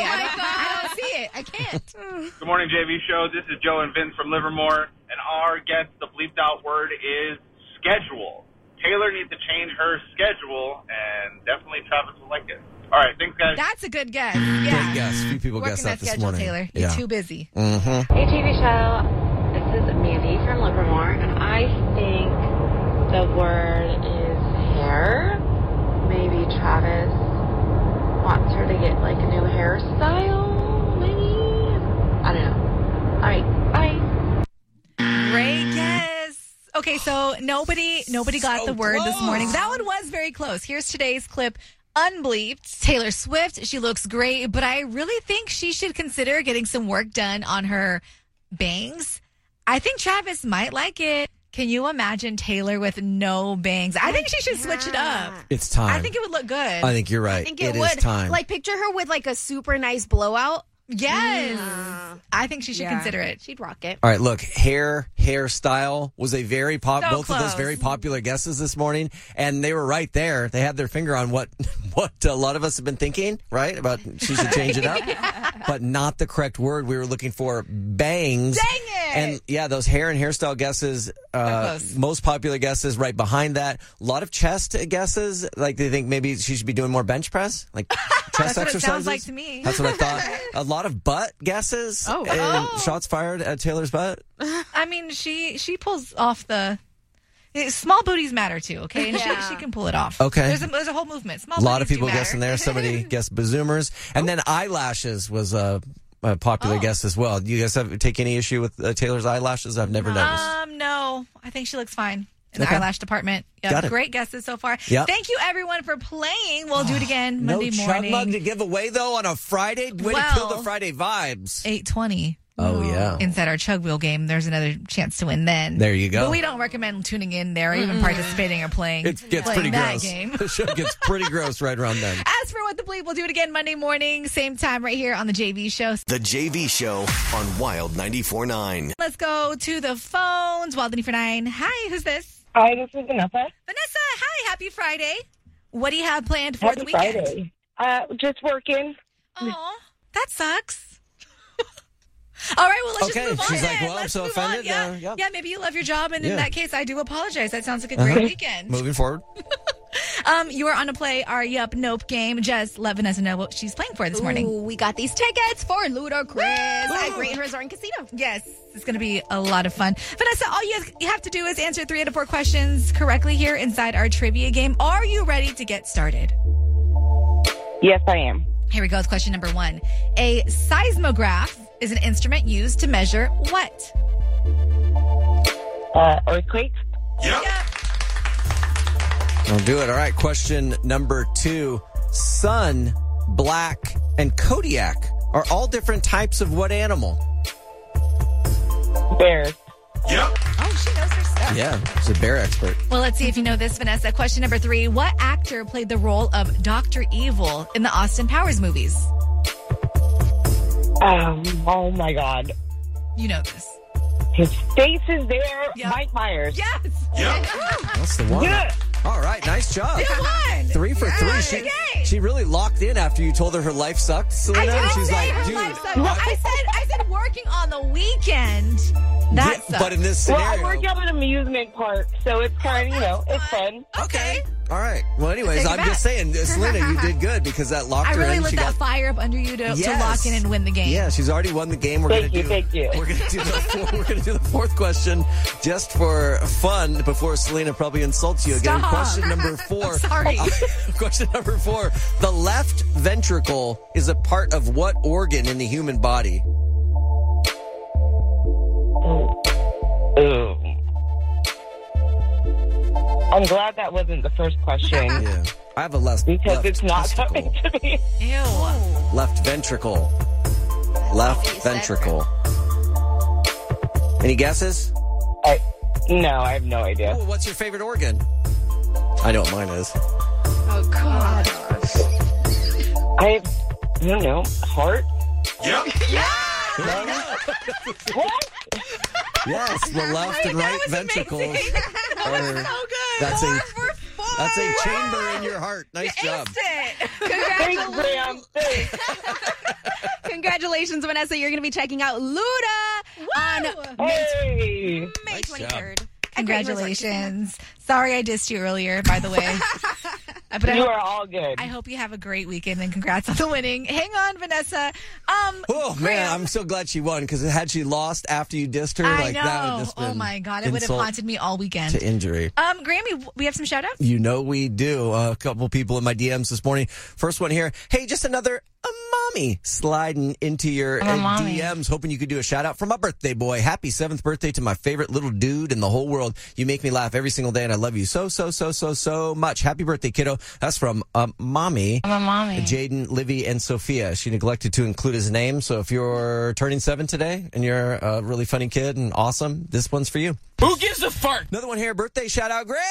don't see it. I can't. Good morning, JV Show. This is Joe and Vince from Livermore, and our guess, the bleeped out word is schedule. Taylor needs to change her schedule, and definitely Travis will like it. All right, thanks, guys. That's a good guess. Yeah. Great guess. A few people guessed that this morning. Taylor. You're too busy. Mm-hmm. Hey, TV Show. This is Mandy from Livermore, and I think the word is hair. Maybe Travis wants her to get like a new hairstyle, maybe? I don't know. All right, bye. Great guess. Okay, so nobody got the word this morning. That one was very close. Here's today's clip. Unbleeped. Taylor Swift. She looks great, but I really think she should consider getting some work done on her bangs. I think Travis might like it. Can you imagine Taylor with no bangs? I think she should switch it up. It's time. I think it would look good. I think you're right. I think it is would. time. Like, picture her with like a super nice blowout. Yes. I think she should consider it. She'd rock it. All right, look, hairstyle was a very both of those close. very popular guesses this morning, and they were right there. They had their finger on what a lot of us have been thinking, right? About she should change it up, but not the correct word. We were looking for bangs. Dang it! And yeah, those hair and hairstyle guesses, most popular guesses right behind that. A lot of chest guesses, like they think maybe she should be doing more bench press, like chest That's what exercises. it sounds like to me. That's what I thought. A lot of butt guesses. And shots fired at Taylor's butt. I mean, she pulls off the small booties matter too. Okay, and she can pull it off. Okay, there's a whole movement. Small. A lot of booties people do matter. guessing there. Somebody guessed bazoomers, and then eyelashes was a popular guess as well. Do you guys take any issue with Taylor's eyelashes? I've never noticed. No, I think she looks fine in the eyelash department. Got it. Great guesses so far. Yep. Thank you everyone for playing. We'll do it again Monday no morning. chug mug to give away though on a Friday. Way to kill the Friday vibes. 8:20. Oh yeah. Inside our chug wheel game, there's another chance to win then. There you go. But we don't recommend tuning in there or even participating or playing. It gets playing pretty that gross. Game. The show gets pretty gross right around then. As for What the Bleep, we'll do it again Monday morning, same time right here on the JV Show. The JV Show on Wild 94.9. Let's go to the phones. Wild 94.9. Hi, who's this? Hi, this is Vanessa. Vanessa, hi. Happy Friday. What do you have planned for the weekend? Friday. Just working. Oh, that sucks. All right, well, let's just move on. She's like, then. well, I'm Let's so move offended. on. Yeah, maybe you love your job, and in Yeah. that case, I do apologize. That sounds like a great weekend. Moving forward. You are on to play our Yup Nope game. Jess, let Vanessa know what she's playing for this morning. Ooh, we got these tickets for Ludacris at Great Resort and Casino. Yes, it's going to be a lot of fun. Vanessa, all you have to do is answer 3 out of 4 questions correctly here inside our trivia game. Are you ready to get started? Yes, I am. Here we go with question number 1. A seismograph is an instrument used to measure what? Earthquakes. Yep. I'll do it. All right. Question number 2. Sun, black, and Kodiak are all different types of what animal? Bears. Yep. Oh, she knows her stuff. Yeah, she's a bear expert. Well, let's see if you know this, Vanessa. Question number 3. What actor played the role of Dr. Evil in the Austin Powers movies? Oh, my God. You know this. His face is there. Yep. Mike Myers. Yes. Yep. That's the one. Yeah. All right. Nice job. You won. 3 for 3. She really locked in after you told her her life sucked, Selena. I didn't and she's say like, her dude. life sucked. I said working on the weekend. That sucks. But in this scenario. Well, I work out at an amusement park, so it's kind of, it's fun. Okay. All right. Well, anyways, Take it I'm back. just saying, Selena, you did good because that locked I her really in. lit that fire up under you to lock in and win the game. Yeah, she's already won the game. We're Thank gonna you, thank you. We're gonna do the 4th question just for fun before Selena probably insults you again. Stop. Question number 4. I'm sorry. Question number 4. The left ventricle is a part of what organ in the human body? Ooh. I'm glad that wasn't the first question. Yeah. I have a left Because it's not testicle. coming to me. Ew. Left ventricle. Left ventricle. Any guesses? No, I have no idea. Oh, what's your favorite organ? I know what mine is. Oh, God. I don't know. Heart? Yep. What? Yes, the left and right ventricles. That's a chamber in your heart. Nice job. Congratulations. Graham. Congratulations, Vanessa. You're going to be checking out Luda on Hey. May Nice 23rd. Congratulations. Sorry I dissed you earlier, by the way. But You are all good. I hope you have a great weekend and congrats on the winning. Hang on, Vanessa. Oh, man, I'm so glad she won because had she lost after you dissed her, I like know. that would have just been Oh, my God. It would have haunted me all weekend. to injury. Grammy, we have some shout outs? You know we do. A couple people in my DMs this morning. First one here. Hey, just another mommy sliding into your DMs, hoping you could do a shout out for my birthday boy. Happy 7th birthday to my favorite little dude in the whole world. You make me laugh every single day, and I love you so much. Happy birthday, kiddo. That's from mommy. I'm a mommy. Jaden, Livy, and Sophia. She neglected to include his name, so if you're turning 7 today and you're a really funny kid and awesome, this one's for you. Who gives a fart? Another one here. Birthday shout out, Graham.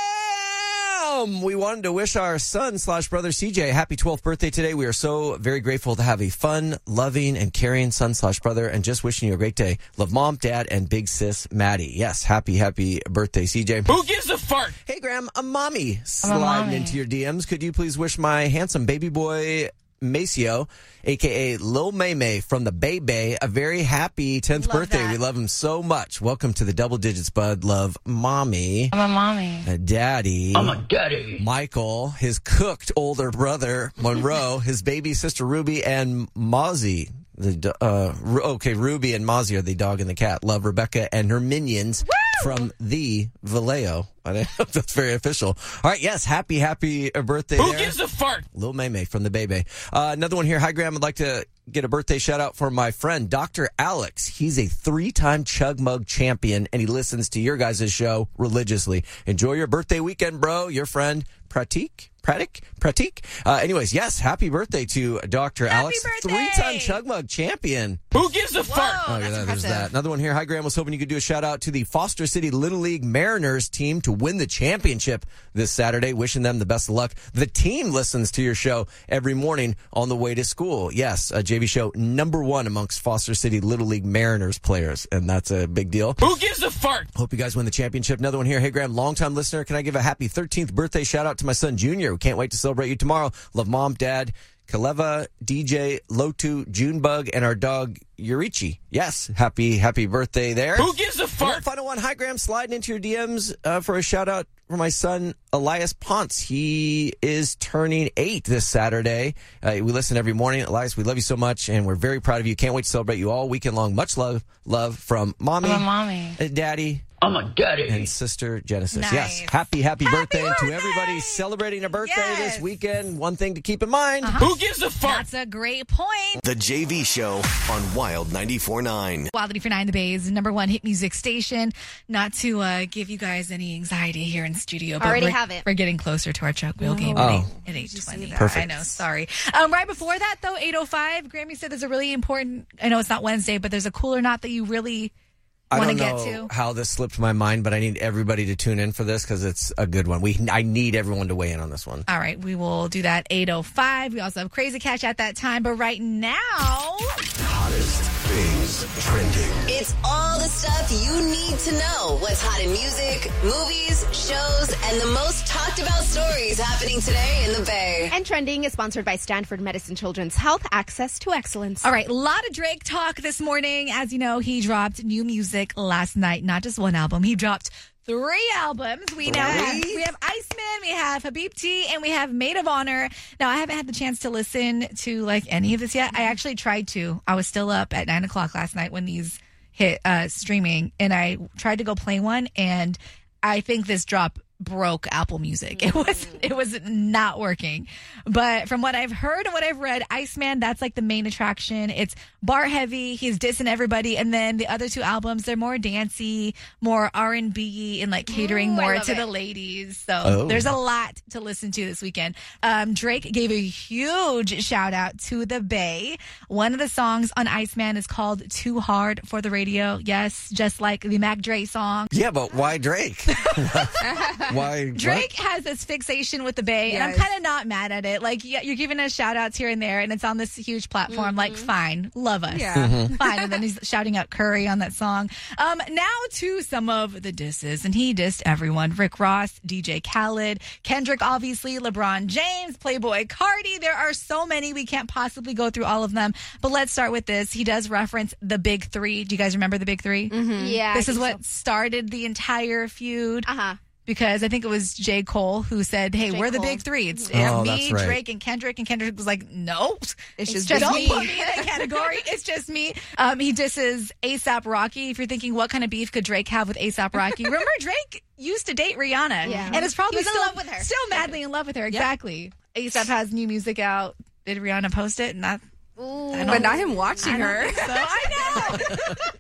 We wanted to wish our son/brother CJ a happy 12th birthday today. We are so very grateful to have a fun, loving, and caring son/brother, and just wishing you a great day. Love mom, dad, and big sis Maddie. Yes, happy birthday, CJ. Who gives a fart? Hey, Graham, a mommy sliding into your DMs. Could you please wish my handsome baby boy Maceo, a.k.a. Lil May from the Bay Bay, a very happy 10th birthday. That. We love him so much. Welcome to the double digits, bud. Love, mommy. I'm a mommy. Daddy. I'm a daddy. Michael, his cooked older brother, Monroe, his baby sister Ruby, and Mozzie. Ruby and Mozzie are the dog and the cat. Love, Rebecca and her minions. Woo! From the Vallejo. I hope that's very official. All right, yes, happy birthday. Who there. gives a fart? Lil May from the Bay Bay. Another one here. Hi, Graham. I'd like to get a birthday shout out for my friend, Dr. Alex. He's a 3-time Chug Mug champion, and he listens to your guys' show religiously. Enjoy your birthday weekend, bro. Your friend, Pratik. Anyways, yes, happy birthday to Dr. Alex. Birthday! 3-time Chug Mug champion. Who gives a fart? Oh, yeah, there's that. Another one here. Hi, Graham. Was hoping you could do a shout out to the Foster City Little League Mariners team to win the championship this Saturday. Wishing them the best of luck. The team listens to your show every morning on the way to school. Yes, a JV show #1 amongst Foster City Little League Mariners players, and that's a big deal. Who gives a fart? Hope you guys win the championship. Another one here. Hey, Graham, longtime listener. Can I give a happy 13th birthday shout out to my son, Junior? We can't wait to celebrate you tomorrow. Love mom, dad, Kaleva, DJ, Lotu, Junebug, and our dog, Yurichi. Yes, happy birthday there. Who gives a fart? Final one. Hi, Graham. Sliding into your DMs for a shout out for my son, Elias Ponce. He is turning 8 this Saturday. We listen every morning. Elias, we love you so much, and we're very proud of you. Can't wait to celebrate you all weekend long. Much love from mommy, I'm a mommy. Daddy, I'm a daddy. and sister Genesis. Nice. Yes, happy birthday. And to everybody celebrating a birthday this weekend, one thing to keep in mind. Who gives a fart? That's a great point. The JV Show on Wild 94.9. Wild 94.9 The Bay's #1 hit music station. Not to give you guys any anxiety here in studio, but Already have it. We're getting closer to our Chuck Wheel game Oh. at 8:20. Perfect. I know, sorry. Right before that, though, 8:05, Grammy said there's a really important, I know it's not Wednesday, but there's a cool or not that you really I want to don't get know to. how this slipped my mind, but I need everybody to tune in for this because it's a good one. I need everyone to weigh in on this one. All right, we will do that 8:05. We also have Crazy Catch at that time, but right now, Hottest things trending. It's all the stuff you need to know. What's hot in music, movies, shows, and the most talked about stories happening today in the Bay. And Trending is sponsored by Stanford Medicine Children's Health Access to Excellence. all right, a lot of Drake talk this morning. As you know, he dropped new music last night, not just one album. He dropped 3 albums. We now have Iceman, we have Habibti, and we have Maid of Honor. Now, I haven't had the chance to listen to like any of this yet. I actually tried to. I was still up at 9 o'clock last night when these hit streaming, and I tried to go play one, and I think this drop broke Apple Music. It was not working. But from what I've heard and what I've read, Iceman, that's like the main attraction. It's bar heavy. He's dissing everybody. And then the other two albums, they're more dancey, more R&B, and like catering more to the ladies. So there's a lot to listen to this weekend. Drake gave a huge shout out to the Bay. One of the songs on Iceman is called Too Hard for the Radio. Yes, just like the Mac Dre song. Yeah, but why Drake? Why Drake has this fixation with the Bay, and I'm kind of not mad at it. Like, yeah, you're giving us shout outs here and there, and it's on this huge platform. Like, fine, love us. Yeah. Fine. And then he's shouting out Curry on that song. Now to some of the disses, and he dissed everyone. Rick Ross, DJ Khaled, Kendrick, obviously, LeBron James, Playboy Cardi. There are so many. We can't possibly go through all of them. But let's start with this. He does reference the Big Three. Do you guys remember the Big Three? Yeah. This is what started the entire feud. Because I think it was J. Cole who said, hey, we're the Big Three. It's me, Drake, and Kendrick. And Kendrick was like, no, it's just me. Don't put me in that category. It's just me. He disses A$AP Rocky. If you're thinking, what kind of beef could Drake have with A$AP Rocky? Remember, Drake used to date Rihanna. Yeah. And is probably He was in love with her. Still madly in love with her. Exactly. A$AP has new music out. Did Rihanna post it? Not. But not him watching her. So I know.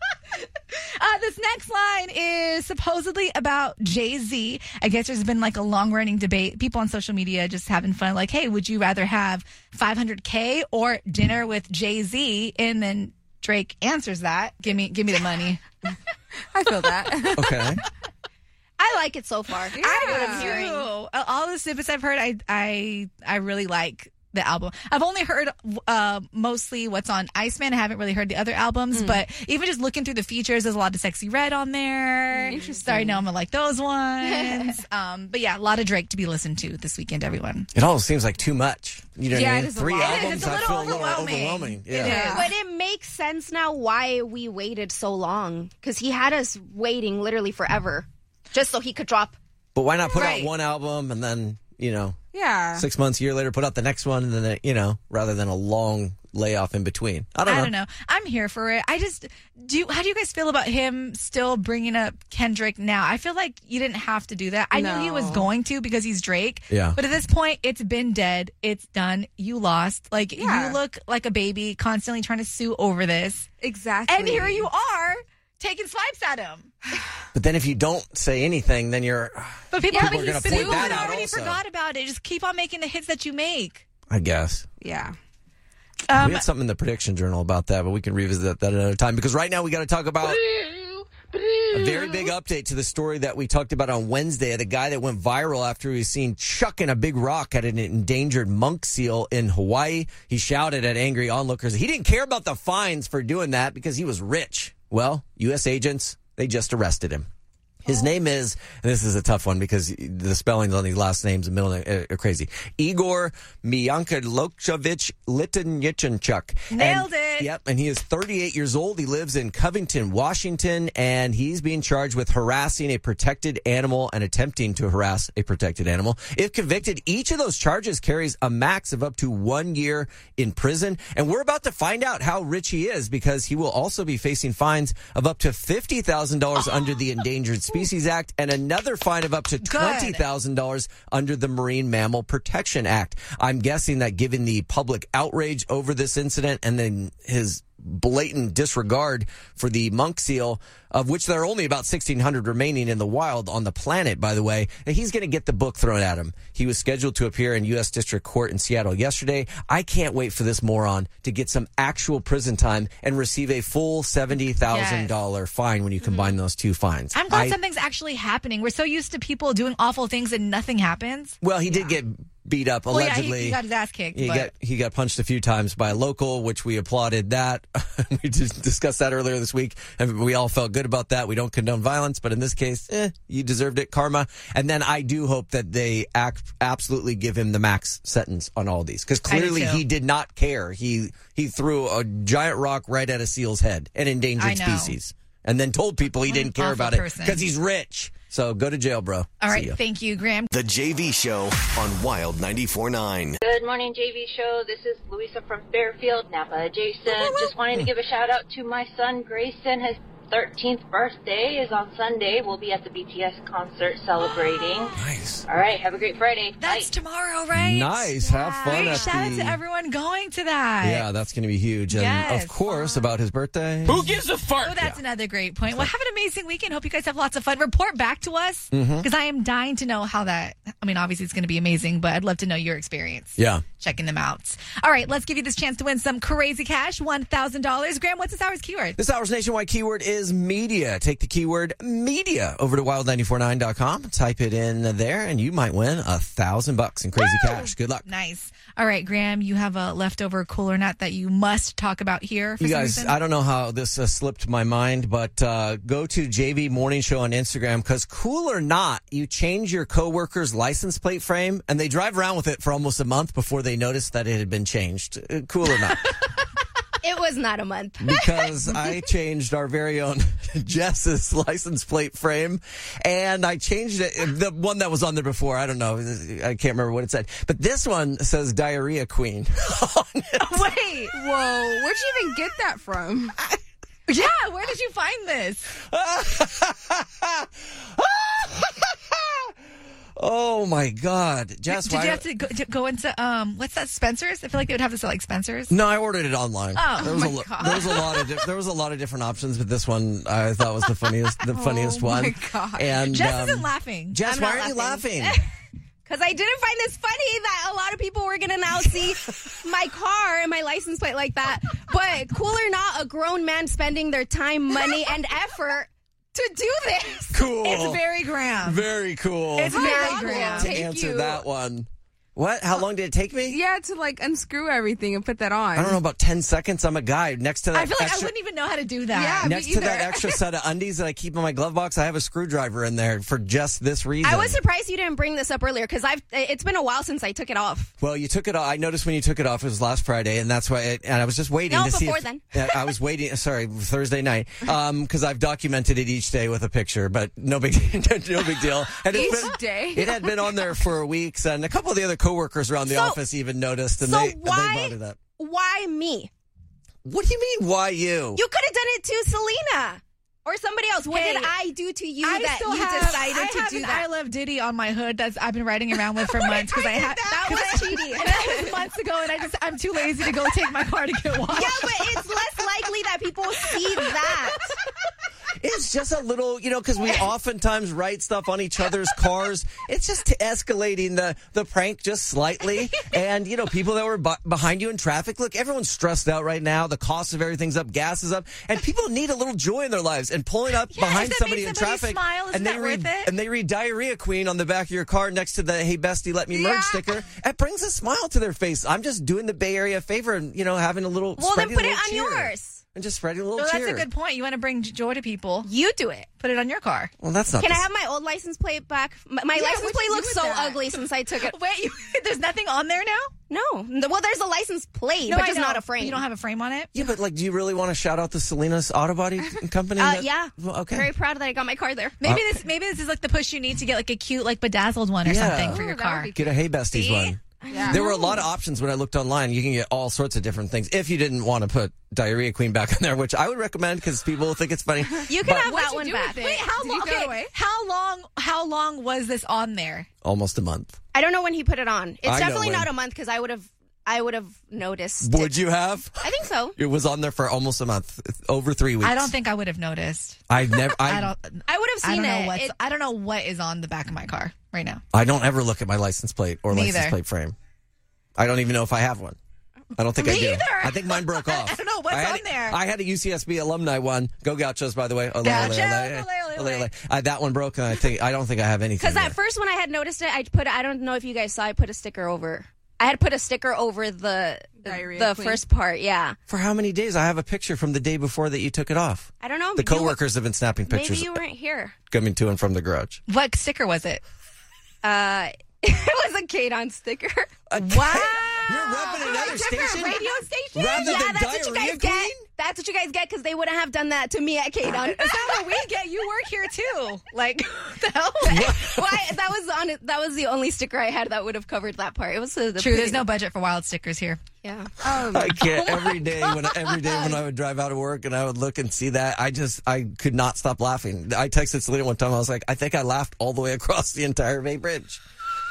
This next line is supposedly about Jay-Z. I guess there's been like a long-running debate. People on social media just having fun. Like, hey, would you rather have $500K or dinner with Jay-Z? And then Drake answers that. Give me the money. I feel that. Okay. I like it so far. Yeah. What I'm hearing. All the snippets I've heard, I really like the album. I've only heard mostly what's on Iceman. I haven't really heard the other albums, but even just looking through the features, there's a lot of Sexy Red on there. Interesting. Sorry, no, I'm gonna like those ones. But yeah, a lot of Drake to be listened to this weekend, everyone. It all seems like too much. You know what I mean? it is a 3 lot. albums, It's a I little feel a little overwhelming. overwhelming. It Yeah. is. But it makes sense now why we waited so long. Because he had us waiting literally forever. Just so he could drop. But why not put out one album and then, you know, Yeah. 6 months, a year later, put out the next one, and then, you know, rather than a long layoff in between. I don't know. I'm here for it. How do you guys feel about him still bringing up Kendrick now? I feel like you didn't have to do that. I knew he was going to because he's Drake. Yeah. But at this point, it's been dead. It's done. You lost. Like, you look like a baby constantly trying to sue over this. Exactly. And here you are taking swipes at him. But then if you don't say anything, then you're... But people are going to point that out already also. forgot about it. Just keep on making the hits that you make. I guess. Yeah. We had something in the prediction journal about that, but we can revisit that another time because right now we got to talk about a very big update to the story that we talked about on Wednesday. The guy that went viral after he was seen chucking a big rock at an endangered monk seal in Hawaii. He shouted at angry onlookers. He didn't care about the fines for doing that because he was rich. Well, U.S. agents, they just arrested him. His name is, and this is a tough one because the spellings on these last names and middle names are crazy. Igor Miyankovic Litvinenchuk. Nailed it. Yep, and he is 38 years old. He lives in Covington, Washington, and he's being charged with harassing a protected animal and attempting to harass a protected animal. If convicted, each of those charges carries a max of up to 1 year in prison. And we're about to find out how rich he is because he will also be facing fines of up to $50,000 under the Endangered Species Act and another fine of up to $20,000 under the Marine Mammal Protection Act. I'm guessing that given the public outrage over this incident and then his blatant disregard for the monk seal, of which there are only about 1,600 remaining in the wild on the planet, by the way, that he's going to get the book thrown at him. He was scheduled to appear in U.S. District Court in Seattle yesterday. I can't wait for this moron to get some actual prison time and receive a full $70,000 fine when you combine those two fines. I'm glad something's actually happening. We're so used to people doing awful things and nothing happens. Well, he did get beat up, allegedly. Well, yeah, he got his ass kicked. He got punched a few times by a local, which we applauded that. We just discussed that earlier this week, and we all felt good about that. We don't condone violence, but in this case, you deserved it, karma. And then I do hope that they absolutely give him the max sentence on all these, because clearly he did not care. He threw a giant rock right at a seal's head, an endangered species, and then told people he didn't care about it because he's rich. So go to jail, bro. All right. Thank you, Graham. The JV Show on Wild 94.9. Good morning, JV Show. This is Louisa from Fairfield, Napa adjacent. Just wanting to give a shout out to my son, Grayson. 13th birthday is on Sunday. We'll be at the BTS concert celebrating. Nice. All right, have a great Friday. That's tomorrow, right? Nice. Have fun Wait, at shout out the... to everyone going to that. Yeah, that's going to be huge. And Yes. of course, about his birthday. Who gives a fart? Oh, that's another great point. Well, have an amazing weekend. Hope you guys have lots of fun. Report back to us because I am dying to know how that. I mean, obviously it's going to be amazing, but I'd love to know your experience. Yeah. Checking them out. All right, let's give you this chance to win some crazy cash, $1,000. Graham, what's this hour's keyword? This hour's nationwide keyword is media. Take the keyword media over to wild949.com. Type it in there, and you might win $1,000 in crazy cash. Good luck. Nice. All right, Graham, you have a leftover cool or not that you must talk about here. For You some guys, reason? I don't know how this slipped my mind, but go to JV Morning Show on Instagram because cool or not, you change your coworker's license plate frame and they drive around with it for almost a month before they noticed that it had been changed. Cool or not? It was not a month. Because I changed our very own Jess's license plate frame, and I changed it. The one that was on there before, I don't know. I can't remember what it said. But this one says Diarrhea Queen. Wait. Whoa, where'd you even get that from? Yeah, where did you find this? Oh my God, Jess! Did you have to go into what's that? Spencer's? I feel like they would have this at like Spencer's. No, I ordered it online. Oh, there was a lot of different options, but this one I thought was the funniest. The funniest one. my God. And Jess isn't laughing. Jess, I'm why not aren't you laughing? Because I didn't find this funny that a lot of people were going to now see my car and my license plate like that. But cool or not, a grown man spending their time, money, and effort to do this. Cool. It's very Graham. Very cool. It's very Graham. to answer that one. What? How long did it take me? Yeah, to like unscrew everything and put that on. I don't know, about 10 seconds. I'm a guy. Next to that I feel like extra, I wouldn't even know how to do that. Yeah, next me to either. that extra set of undies that I keep in my glove box, I have a screwdriver in there for just this reason. I was surprised you didn't bring this up earlier because it's been a while since I took it off. Well, you took it off. I noticed when you took it off, it was last Friday, and that's why. And I was just waiting No, to see. before if, then. Yeah, I was waiting. Sorry, Thursday night, because I've documented it each day with a picture, but no big, no big deal. And Each day? it had been on there for weeks, and a couple of the other coworkers around the office even noticed, and they brought it up. Why me? What do you mean? Why you? You could have done it to Selena or somebody else. What Hey, did I do to you I that still you have, decided I to have do an that? I Love Diddy on my hood that's I've been riding around with for months because that was cheating. And that was months ago, and I'm too lazy to go take my car to get washed. Yeah, but it's less likely that people see that. It's just a little, because we oftentimes write stuff on each other's cars. It's just escalating the prank just slightly. And, people that were behind you in traffic, look, everyone's stressed out right now. The cost of everything's up. Gas is up. And people need a little joy in their lives. And pulling up behind somebody in traffic. Smile, and they read Diarrhea Queen on the back of your car next to the Hey Bestie, Let Me Merge sticker. It brings a smile to their face. I'm just doing the Bay Area a favor and, having a little Well, then spreading put a it little on cheer. yours. And just spreading a little So cheer. that's a good point. You want to bring joy to people. You do it. Put it on your car. Well, that's not Can I the- have my old license plate back? My license what'd plate you do looks with so that? ugly since I took it. Wait, there's nothing on there now? No. Well, there's a license plate, No, but I just know. not a frame. You don't have a frame on it? Yeah, but do you really want to shout out the Selena's Auto Body Company? Yeah. Well, okay. Very proud that I got my car there. Maybe this is like the push you need to get like a cute like bedazzled one or Yeah. something for your that car. would be Get a Hey Besties See? one. Yeah. There were a lot of options when I looked online. You can get all sorts of different things if you didn't want to put Diarrhea Queen back in there, which I would recommend because people will think it's funny. You can have What'd that you one do back. with it? Wait, how Did long? you throw it away? How long was this on there? Almost a month. I don't know when he put it on. It's I know definitely when. not a month because I would have noticed. Would you have? I think so. It was on there for almost a month, over 3 weeks. I don't think I would have noticed. I've never. I I don't. I would have I seen don't know it. what's. I don't know what is on the back of my car right now. I don't ever look at my license plate or license Neither. plate frame. I don't even know if I have one. I don't think I Me do. either. I think mine broke off. I don't know what's on there. I had a UCSB alumni one. Go Gauchos, by the way. Ole, Gauchos, ole, ole. That one broke, and I don't think I have anything. Because at first when I had noticed it, I don't know if you guys saw, I put a sticker over. I had put a sticker over the Diarrhea Queen. first part, yeah. For how many days? I have a picture from the day before that you took it off. I don't know. The coworkers have been snapping pictures Maybe you weren't here. coming to and from the garage. What sticker was it? It was a Kate-On sticker. Wow. You're repping another Different station? radio station? Rather yeah, than that's what you Diarrhea guys get. Queen? That's what you guys get because they wouldn't have done that to me at Kate-On. That's not what we get. You work here too. Like, what the hell? That was the only sticker I had that would have covered that part. It was True. There's no budget for wild stickers here. Yeah. I can't. Every day when I would drive out of work and I would look and see that, I could not stop laughing. I texted Selena one time. I was like, I think I laughed all the way across the entire Bay Bridge.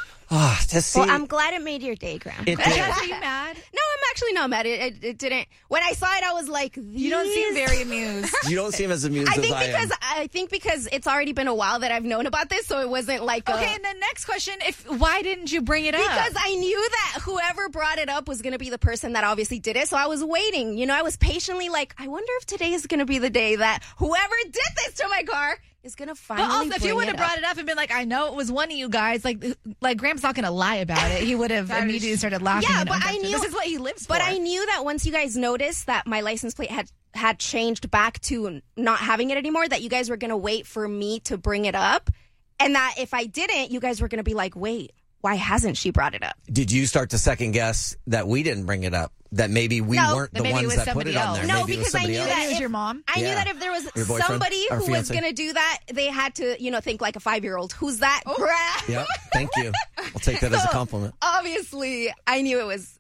Well, I'm glad it made your day, Graham. It did. Are you mad? No, I'm actually not mad. It didn't. When I saw it, I was like, You don't seem very amused. You don't seem as amused as I am. I think because it's already been a while that I've known about this, so it wasn't like Okay, and the next question, why didn't you bring it up? Because I knew that whoever brought it up was going to be the person that obviously did it, so I was waiting. I was patiently like, I wonder if today is going to be the day that whoever did this to my car is going to finally But also, if you would have bring brought it up and been like, I know it was one of you guys, like Graham's not going to lie about it. He would have immediately started laughing. Yeah, and but I knew this is what he lives for. But I knew that once you guys noticed that my license plate had changed back to not having it anymore, that you guys were going to wait for me to bring it up, and that if I didn't, you guys were going to be like, wait, why hasn't she brought it up? Did you start to second guess that we didn't bring it up? That maybe we weren't the ones that put it on there? No, maybe because I knew that it was your mom. I knew that if there was Your boyfriend? somebody Or who was fiancé? going to do that, they had to, think like a 5-year-old. Who's that? Yep. Thank you. I'll take that as a compliment. Obviously, I knew it was.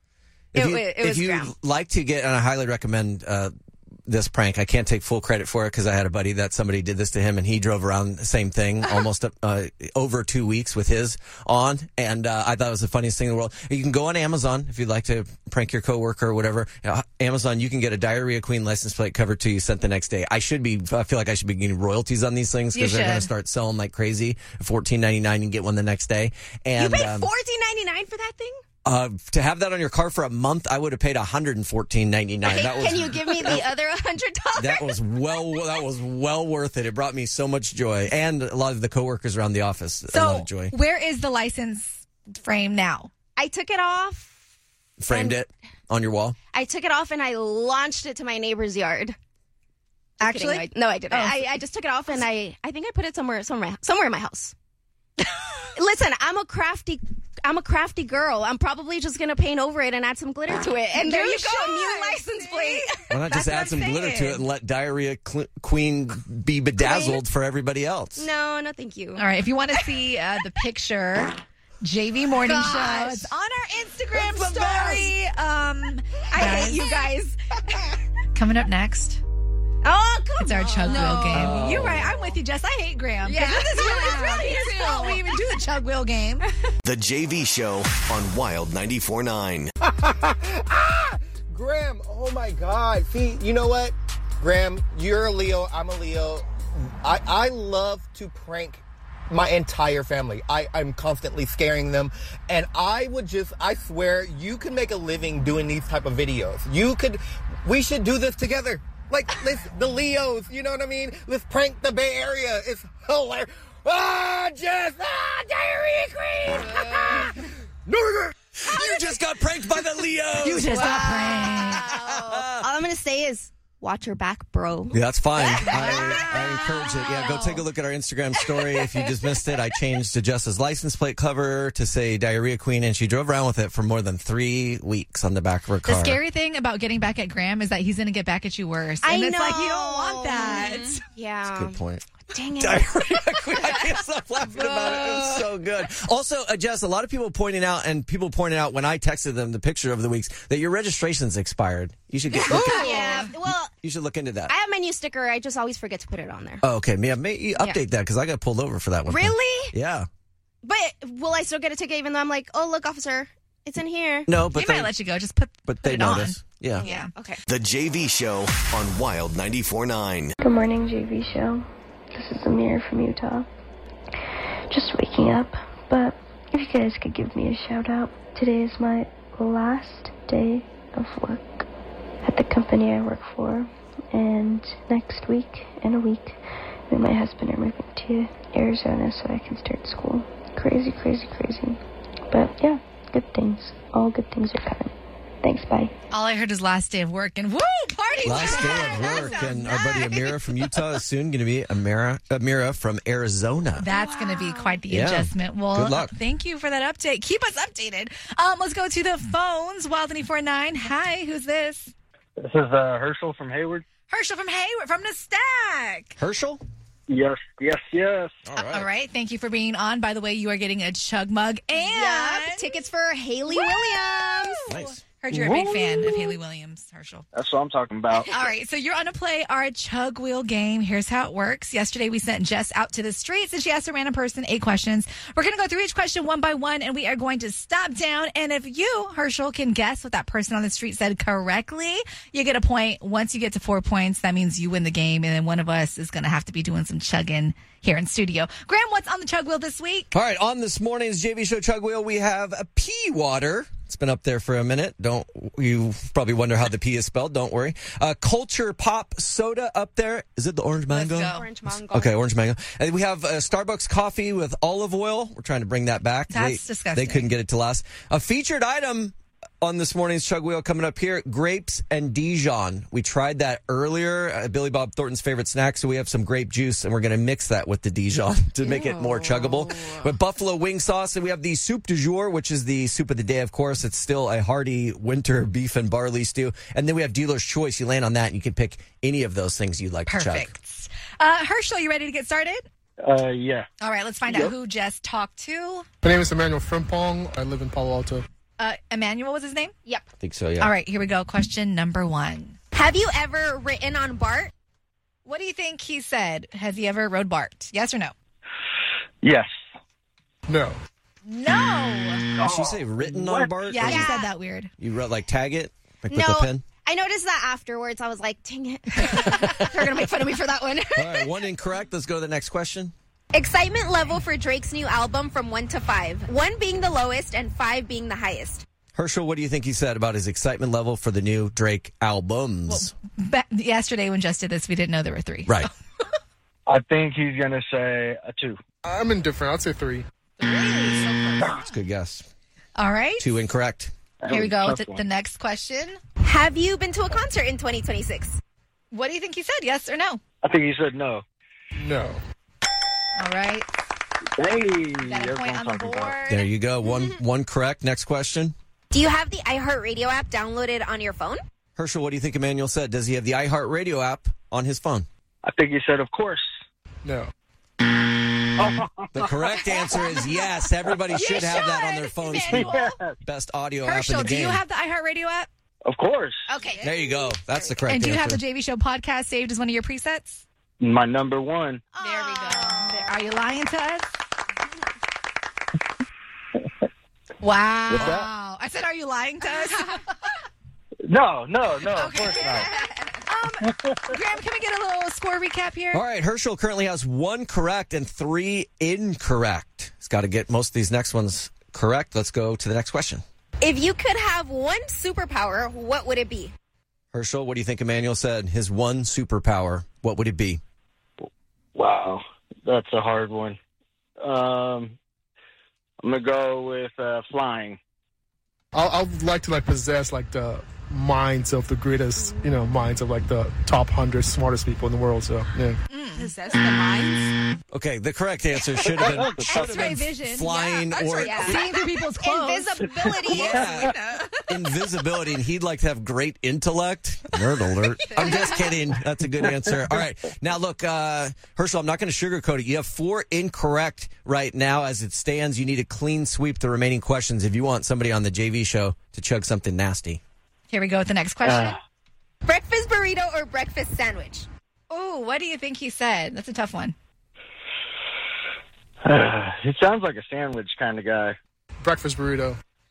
If you'd like to get, and I highly recommend this prank. I can't take full credit for it because I had a buddy that somebody did this to him, and he drove around the same thing almost over 2 weeks with his on, and I thought it was the funniest thing in the world. You can go on Amazon if you'd like to prank your coworker or whatever. Amazon, you can get a Diarrhea Queen license plate cover to you sent the next day. I feel like I should be getting royalties on these things because they're going to start selling like crazy. $14.99 and get one the next day. And you paid $14.99 for that thing? To have that on your car for a month, I would have paid $114.99. Okay, That was, can you give me the other $100? That was well worth it. It brought me so much joy, and a lot of the coworkers around the office a lot of joy. Where is the license frame now? I took it off. Framed it on your wall? I took it off and I launched it to my neighbor's yard. Actually? No, I didn't. Oh. I just took it off and I think I put it somewhere in my house. Listen, I'm a crafty girl. I'm probably just going to paint over it and add some glitter to it. And there you go, new license plate. Why not just add some glitter to it and let Diarrhea Queen be bedazzled for everybody else? No, thank you. All right, if you want to see the picture, JV Morning Show. It's on our Instagram story. I hate you guys. Coming up next. Oh, come on. It's our Chug Wheel game. You're right. I'm with you, Jess. I hate Graham. Yeah. This is really his fault we even do the Chug Wheel game. The JV Show on Wild 94.9. Graham, oh my God. See, you know what? Graham, you're a Leo. I'm a Leo. I love to prank my entire family. I'm constantly scaring them. And I swear, you can make a living doing these type of videos. We should do this together. Like, the Leos, you know what I mean? Let's prank the Bay Area. It's hilarious. Jess! Diarrhea Queen! You just got pranked by the Leos! You just got pranked. All I'm going to say is, watch your back, bro. Yeah, that's fine. I encourage it. Yeah, go take a look at our Instagram story. If you just missed it, I changed to Jess's license plate cover to say Diarrhea Queen, and she drove around with it for more than 3 weeks on the back of her car. The scary thing about getting back at Graham is that he's going to get back at you worse. I And it's know. like, you don't want that. Yeah. That's a good point. Dang it. Diarrhea Queen. I can't stop laughing about it. It was so good. Also, Jess, a lot of people pointed out when I texted them the picture of the weeks that your registration's expired. You should Yeah. Well, you should look into that. I have my new sticker. I just always forget to put it on there. Oh, okay. Yeah, maybe update that because I got pulled over for that one. Really? Yeah. But will I still get a ticket even though I'm like, oh, look, officer, it's in here? No, but They might let you go. Just put they it notice. on. Yeah. Yeah. Okay. The JV Show on Wild 94.9. Good morning, JV Show. This is Amir from Utah. Just waking up, but if you guys could give me a shout out. Today is my last day of work at the company I work for, and next week, in a week, me and my husband are moving to Arizona so I can start school. Crazy, crazy, crazy. But yeah, good things. All good things are coming. Thanks, bye. All I heard is last day of work, and woo, party Last day of work, and our buddy Amira from Utah is soon going to be Amira from Arizona. That's going to be quite the Yeah. adjustment. Well, Good luck. Thank you for that update. Keep us updated. Let's go to the phones. Wild 94.9. Hi, who's this? This is Herschel from Hayward. Herschel from Hayward, from the Stack. Herschel? Yes. All right. Thank you for being on. By the way, you are getting a Chug mug and tickets for Haley Williams. Nice. Heard you're a big fan of Haley Williams, Herschel. That's what I'm talking about. All right, so you're on to play our Chug Wheel game. Here's how it works. Yesterday, we sent Jess out to the streets, and she asked a random person 8 questions. We're going to go through each question one by one, and we are going to stop down. And if you, Herschel, can guess what that person on the street said correctly, you get a point. Once you get to 4 points, that means you win the game, and then one of us is going to have to be doing some chugging here in studio. Graham, what's on the Chug Wheel this week? All right, on this morning's JV Show Chug Wheel, we have a pea water. It's been up there for a minute. You probably wonder how the P is spelled. Don't worry. Culture Pop Soda up there. Is it the orange mango? Let's go. Orange mango. Okay, orange mango. And we have Starbucks coffee with olive oil. We're trying to bring that back. That's disgusting. They couldn't get it to last. A featured item on this morning's Chug Wheel coming up here, grapes and Dijon. We tried that earlier, Billy Bob Thornton's favorite snack, so we have some grape juice, and we're going to mix that with the Dijon to make it more chuggable. With buffalo wing sauce, and we have the soup du jour, which is the soup of the day, of course. It's still a hearty winter beef and barley stew. And then we have dealer's choice. You land on that, and you can pick any of those things you'd like to chug. Perfect. Herschel, you ready to get started? Yeah. All right, let's find out who Jess talked to. My name is Emmanuel Frimpong. I live in Palo Alto. Emmanuel was his name? Yep. I think so, yeah. All right, here we go. Question number 1. Have you ever written on Bart? What do you think he said? Has he ever rode Bart? Yes or no? Yes. No. No. Did she say written on Bart? Yeah, Or she you- said that weird. You wrote, like, tag it? Like with No. a pen? I noticed that afterwards. I was like, dang it. They're going to make fun of me for that one. All right, 1 incorrect. Let's go to the next question. Excitement level for Drake's new album from 1 to 5. 1 being the lowest and 5 being the highest. Herschel, what do you think he said about his excitement level for the new Drake albums? Yesterday when Jess did this, we didn't know there were 3. Right. I think he's going to say a 2. I'm indifferent. I'd say 3. That's a good guess. All right. 2 incorrect. Here we go. The next question. Have you been to a concert in 2026? What do you think he said? Yes or no? I think he said no. No. All right. Hey. Got a point on the board. There you go. One correct. Next question. Do you have the iHeartRadio app downloaded on your phone? Herschel, what do you think Emmanuel said? Does he have the iHeartRadio app on his phone? I think he said, of course. No. The correct answer is yes. Everybody should have that on their phones. Emmanuel. Best audio app in Herschel, the do game. you have the iHeartRadio app? Of course. Okay. There you go. That's the correct And do you answer. have the JV Show podcast saved as one of your presets? My number 1. There we go. Are you lying to us? Wow. What's that? I said, are you lying to us? No, of course not. Graham, can we get a little score recap here? All right, Herschel currently has 1 correct and 3 incorrect. He's got to get most of these next ones correct. Let's go to the next question. If you could have one superpower, what would it be? Herschel, what do you think Emmanuel said? His 1 superpower, what would it be? Wow, that's a hard one. I'm going to go with flying. I'd like to possess the minds of the greatest, minds of the top 100 smartest people in the world. So yeah. Possess the minds. Okay, the correct answer should have been, X-ray vision. flying or seeing through people's clothes. Invisibility. Yeah. Invisibility, and he'd like to have great intellect. Nerd alert. I'm just kidding. That's a good answer. All right. Now, look, Herschel, I'm not going to sugarcoat it. You have 4 incorrect right now as it stands. You need to clean sweep the remaining questions if you want somebody on the JV show to chug something nasty. Here we go with the next question. Breakfast burrito or breakfast sandwich? Ooh, what do you think he said? That's a tough one. He sounds like a sandwich kind of guy. Breakfast burrito.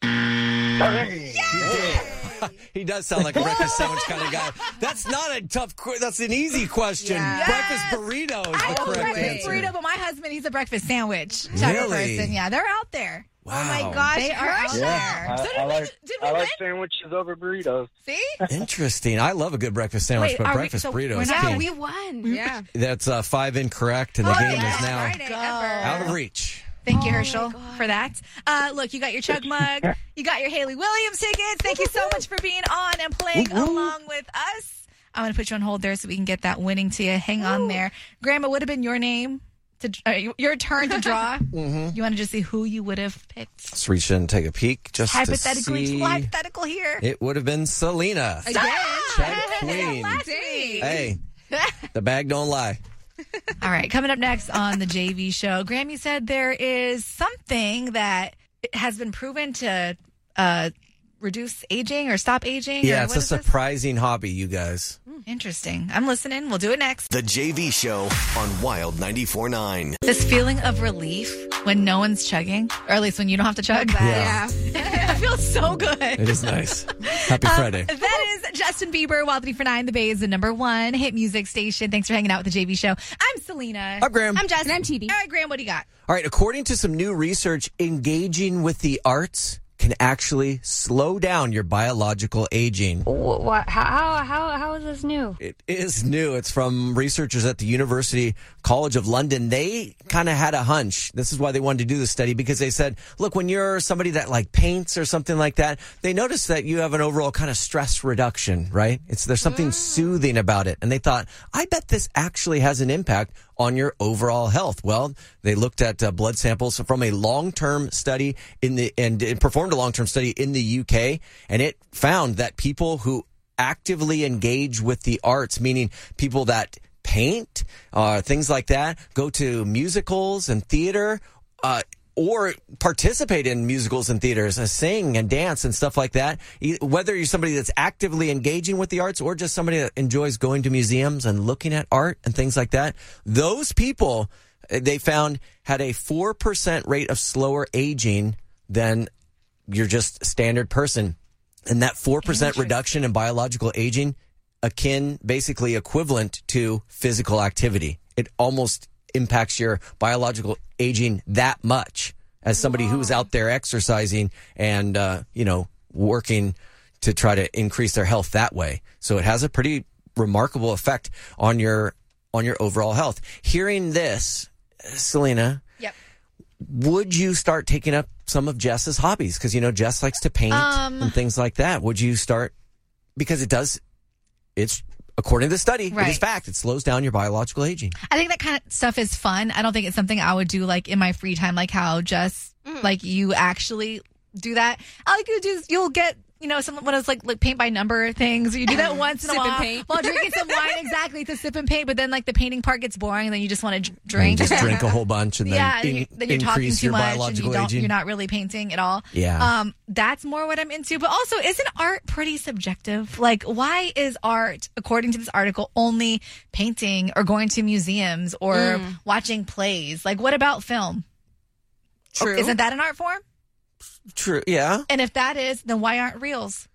He does sound like a breakfast sandwich kind of guy. That's not a tough that's an easy question. Yeah. Breakfast burrito is I the love correct breakfast answer. burrito, but my husband, he's a breakfast sandwich type of Really? person. Yeah, they're out there. Wow. Oh my gosh, They are out Yeah, there. I like sandwiches over burritos. See? Interesting. I love a good breakfast sandwich, Wait, but are we- breakfast so burrito we're is not- king. Yeah, we won. Yeah. That's 5 incorrect, and the game is now out of reach. Thank you, Herschel, for that. Look, you got your chug mug. You got your Haley Williams tickets. Thank you so much for being on and playing along with us. I'm going to put you on hold there so we can get that winning to you. Hang on there. Graham, it would have been your name. Your turn to draw. You want to just see who you would have picked? Let's reach in and take a peek. Just Hypothetically, to see. hypothetical here. It would have been Selena. Again. Chug queen. Last week. Hey, the bag don't lie. All right, coming up next on the JV show, Graham, you said there is something that has been proven to reduce aging or stop aging? Yeah, or it's what a is this? surprising hobby, you guys. Interesting. I'm listening. We'll do it next. The JV Show on Wild 94.9. This feeling of relief when no one's chugging, or at least when you don't have to chug. Yeah. It feels so good. It is nice. Happy Friday. That is Justin Bieber, Wild 349, the Bay's the #1 hit music station. Thanks for hanging out with the JV Show. I'm Selena. I'm Graham. I'm Justin. I'm TB. All right, Graham, what do you got? All right, according to some new research, engaging with the arts can actually slow down your biological aging. What? How is this new? It is new. It's from researchers at the University College of London. They kind of had a hunch. This is why they wanted to do this study, because they said, look, when you're somebody that like paints or something like that, they notice that you have an overall kind of stress reduction, right? There's something soothing about it. And they thought, I bet this actually has an impact on your overall health. Well, they looked at blood samples from a long-term study and performed a long-term study in the UK, and it found that people who actively engage with the arts, meaning people that paint, things like that, go to musicals and theater, or participate in musicals and theaters, sing and dance and stuff like that. Whether you're somebody that's actively engaging with the arts or just somebody that enjoys going to museums and looking at art and things like that, those people, they found, had a 4% rate of slower aging than your just standard person. And that 4% reduction in biological aging, basically equivalent to physical activity. It almost impacts your biological aging that much as somebody who's out there exercising and, working to try to increase their health that way. So it has a pretty remarkable effect on your overall health. Hearing this, Selena, yep. Would you start taking up some of Jess's hobbies? Because, Jess likes to paint and things like that. Would you start? Because it's according to the study, right. It is fact. It slows down your biological aging. I think that kind of stuff is fun. I don't think it's something I would do like in my free time, like how Jess, like you actually do that. All you could do is you'll get, one of those like paint by number things. You do that once in a while while drinking some wine. Exactly, to sip and paint. But then like the painting part gets boring, and then you just want to drink. And just drink a whole bunch, and then then you're talking increase too your much, biological and aging. you're not really painting at all. Yeah. That's more what I'm into. But also, isn't art pretty subjective? Like, why is art, according to this article, only painting or going to museums or watching plays? Like, what about film? True. Isn't that an art form? True. Yeah. And if that is, then why aren't reels?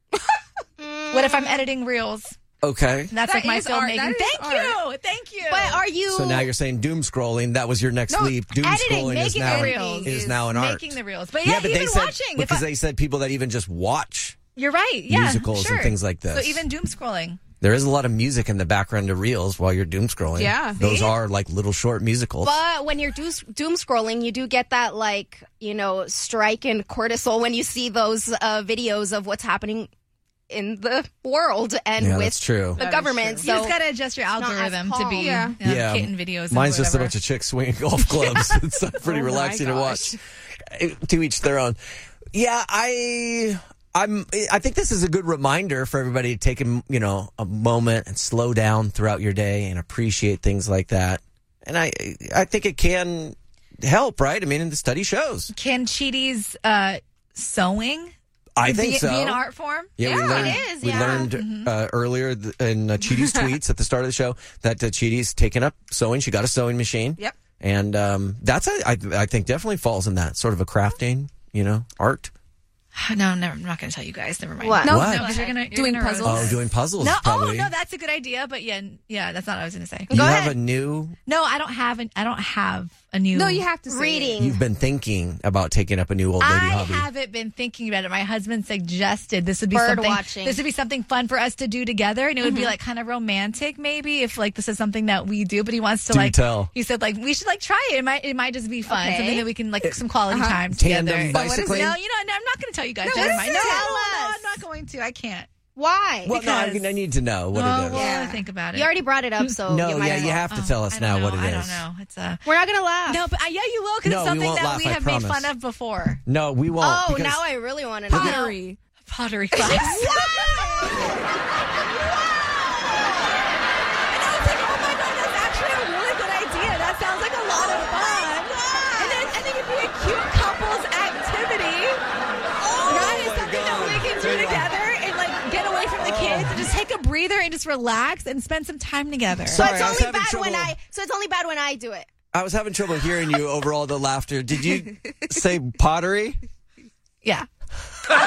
What if I'm editing reels? Okay. That's like my filmmaking. Thank you. But are you? So now you're saying doom scrolling. That was your next leap. Doom scrolling is now an art. Making the reels. But but even they said, watching. Because they said people that even just watch you're right. Yeah, musicals and things like this. So even doom scrolling. There is a lot of music in the background of reels while you're doom scrolling. Yeah. Those are like little short musicals. But when you're doom scrolling, you do get that strike in cortisol when you see those videos of what's happening in the world and with that's true. the government. So you just got to adjust your algorithm to be kitten videos. Mine's just a bunch of chicks swinging golf clubs. It's pretty relaxing to watch. To each their own. Yeah, I think this is a good reminder for everybody to take a moment and slow down throughout your day and appreciate things like that. And I think it can help, right? I mean, and the study shows. Can Chidi's sewing? I think so. Be an art form? Yeah, we learned earlier in Chidi's tweets at the start of the show that Chidi's taken up sewing. She got a sewing machine. Yep. And I think definitely falls in that sort of a crafting, art. No, never. I'm not going to tell you guys. Never mind. What? No, What? because you're Doing gonna puzzles. Oh, doing puzzles. No, probably. no, that's a good idea. But yeah, that's not what I was going to say. You Go have ahead. a new. No, I don't have a new. No, you have to say reading. You've been thinking about taking up a new old lady hobby. I haven't been thinking about it. My husband suggested this would be Bird something. watching. This would be something fun for us to do together, and it would be like kind of romantic, maybe if like this is something that we do. But he wants to Do tell. He said like we should like try it. It might just be fun. Okay. Something that we can like some quality time Tandem together. bicycling? No, I'm not going to tell you guys. No, Never what mind. is No, it? Tell no, us. I'm not going to. I can't. Why? Well, no, I need to know what it is. Well, think about it. You already brought it up, so No, you might as you well. have to tell us I now don't what it know. is. I don't know. It's We're not gonna laugh. no, but yeah, you will because No, it's we something won't that laugh, we I have made promise. fun of before. No, we won't. Oh, because now I really want to know. pottery. Pottery class. And I was like, oh my God, that's actually a really good idea. That sounds like a lot of fun. And then I think it'd be a cute couples activity. That is something that we breather and just relax and spend some time together. Sorry, So it's only bad when I do it. I was having trouble hearing you over all the laughter. Did you say pottery? Yeah. What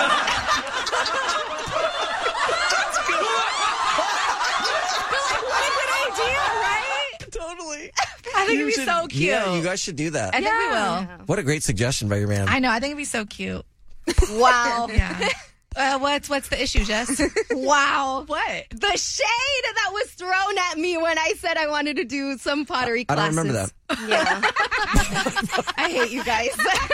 a good idea, right? Totally. I think it'd be so cute. Yeah, you guys should do that. I think we will. What a great suggestion by your man. I know. I think it'd be so cute. Wow. Yeah. What's the issue, Jess? Wow. What? The shade that was thrown at me when I said I wanted to do some pottery I classes. don't remember that. Yeah. I hate you guys.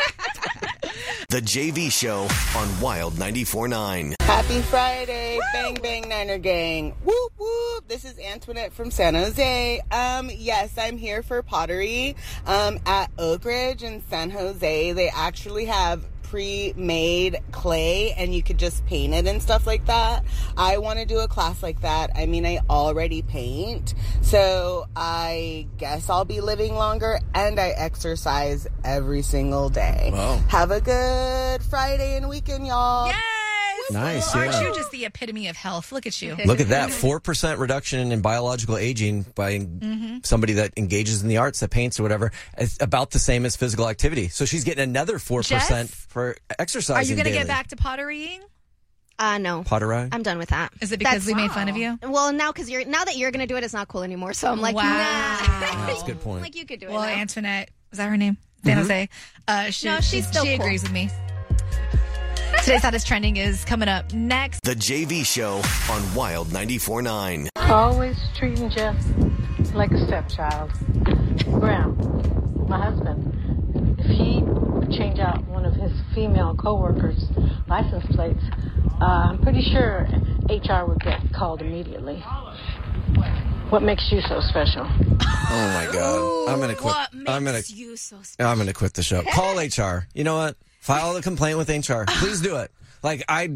The JV Show on Wild 94.9. Happy Friday, Bang Bang Niner Gang. Whoop whoop. This is Antoinette from San Jose. Yes, I'm here for pottery. At Oak Ridge in San Jose, they actually have pre-made clay and you could just paint it and stuff like that. I want to do a class like that. I mean, I already paint, so I guess I'll be living longer, and I exercise every single day. Wow. Have a good Friday and weekend, y'all. Yes. Nice, Aren't yeah. you just the epitome of health? Look at you. Look at that. 4% reduction in biological aging by somebody that engages in the arts, that paints or whatever. It's about the same as physical activity. So she's getting another 4% Jess? for exercising Are you going to daily. get back to potterying? No. Pottery? I'm done with that. Is it because we made fun of you? Well, now that you're going to do it, it's not cool anymore. So I'm like, Wow. nah. That's a good point. Like, you could do it. Well, now. Antoinette, was that her name? San Jose. She's still She cool. agrees with me. Today's Hottest Trending is coming up next. The JV Show on Wild 94.9. Always treating Jeff like a stepchild. Graham, my husband, if he would change out one of his female co-workers' license plates, I'm pretty sure HR would get called immediately. What makes you so special? Oh my God! I'm gonna quit. What makes you so special? I'm gonna quit the show. Call HR. You know what? File a complaint with HR. Please do it. Like I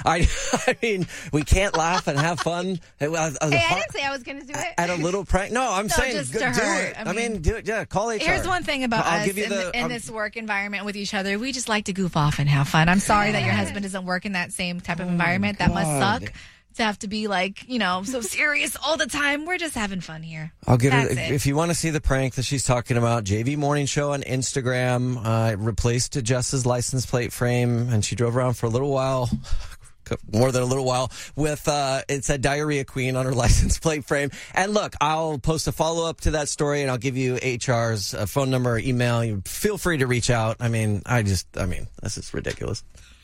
mean, we can't laugh and have fun. Hey, I didn't say I was going to do it. At a little prank. No, I'm saying just do to her. it. I mean, do it. Yeah, call HR. Here's one thing about I'll us give you in this work environment with each other. We just like to goof off and have fun. I'm sorry that your husband doesn't work in that same type of environment. That must suck to have to be like, so serious all the time. We're just having fun here. I'll give That's it. it. If you want to see the prank that she's talking about, JV Morning Show on Instagram. It replaced Jess's license plate frame, and she drove around for a little while. More than a little while with it said Diarrhea Queen on her license plate frame. And look, I'll post a follow-up to that story, and I'll give you HR's phone number or email. You feel free to reach out. I mean, this is ridiculous.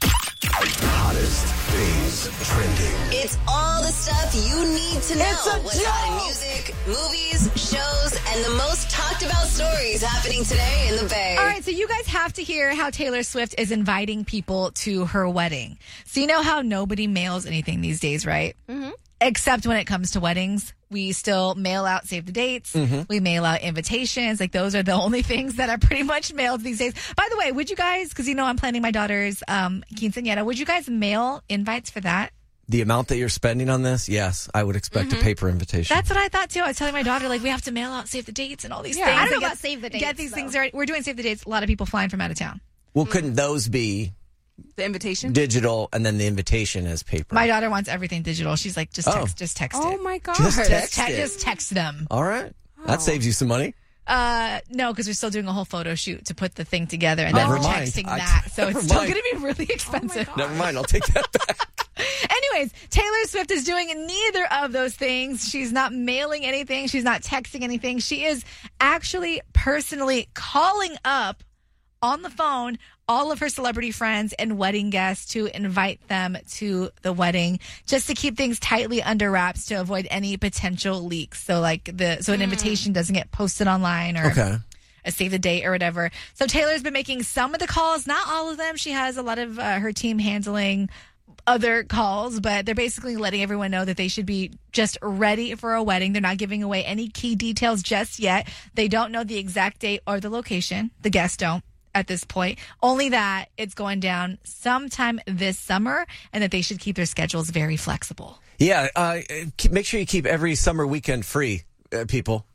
Hottest things trending. It's all the stuff you need to know. It's a What's hot in music, movies, shows, and the most talked about stories happening today in the Bay. All right, so you guys have to hear how Taylor Swift is inviting people to her wedding. So you know how nobody mails anything these days, right? Mm-hmm. Except when it comes to weddings. We still mail out save the dates. Mm-hmm. We mail out invitations. Like, those are the only things that are pretty much mailed these days. By the way, would you guys, because I'm planning my daughter's quinceañera, would you guys mail invites for that? The amount that you're spending on this, yes, I would expect a paper invitation. That's what I thought too. I was telling my daughter, we have to mail out save the dates and all these things. I don't know about save the dates. Get these things right. We're doing save the dates. A lot of people flying from out of town. Well, couldn't those be the invitation digital, and then the invitation is paper? My daughter wants everything digital. She's like, just text it. Oh my God. Just text them. All right. That saves you some money. No, because we're still doing a whole photo shoot to put the thing together, and then Never we're mind. texting that. So it's still Never going mind. to be really expensive. Never mind. I'll take that back. Anyways, Taylor Swift is doing neither of those things. She's not mailing anything. She's not texting anything. She is actually personally calling up on the phone all of her celebrity friends and wedding guests to invite them to the wedding, just to keep things tightly under wraps to avoid any potential leaks. So an invitation doesn't get posted online or a save the date or whatever. So Taylor's been making some of the calls, not all of them. She has a lot of her team handling other calls, but they're basically letting everyone know that they should be just ready for a wedding. They're not giving away any key details just yet. They don't know the exact date or the location. The guests don't at this point. Only that it's going down sometime this summer, and that they should keep their schedules very flexible. Yeah, make sure you keep every summer weekend free, people. I mean, there's a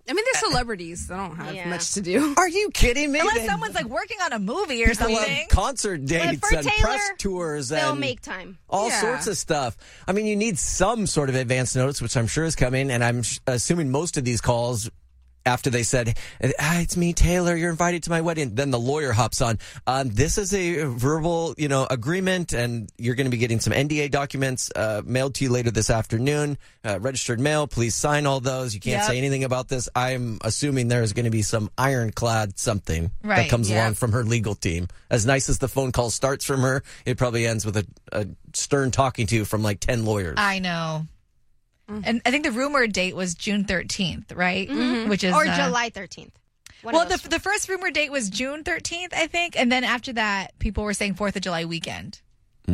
celebrities. I don't have much to do. Are you kidding me? Unless someone's like working on a movie or People something. have concert dates for and Taylor, press tours they'll and make time. all sorts of stuff. I mean, you need some sort of advance notice, which I'm sure is coming, and I'm assuming most of these calls, after they said, it's me, Taylor, you're invited to my wedding, then the lawyer hops on. This is a verbal, agreement, and you're going to be getting some NDA documents mailed to you later this afternoon. Registered mail, please sign all those. You can't say anything about this. I'm assuming there's going to be some ironclad something that comes along from her legal team. As nice as the phone call starts from her, it probably ends with a stern talking to from like 10 lawyers. I know. And I think the rumored date was June 13th, right? Mm-hmm. Which is or July 13th. Well, the first rumored date was June 13th, I think, and then after that, people were saying 4th of July weekend.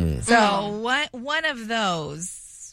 So one of those.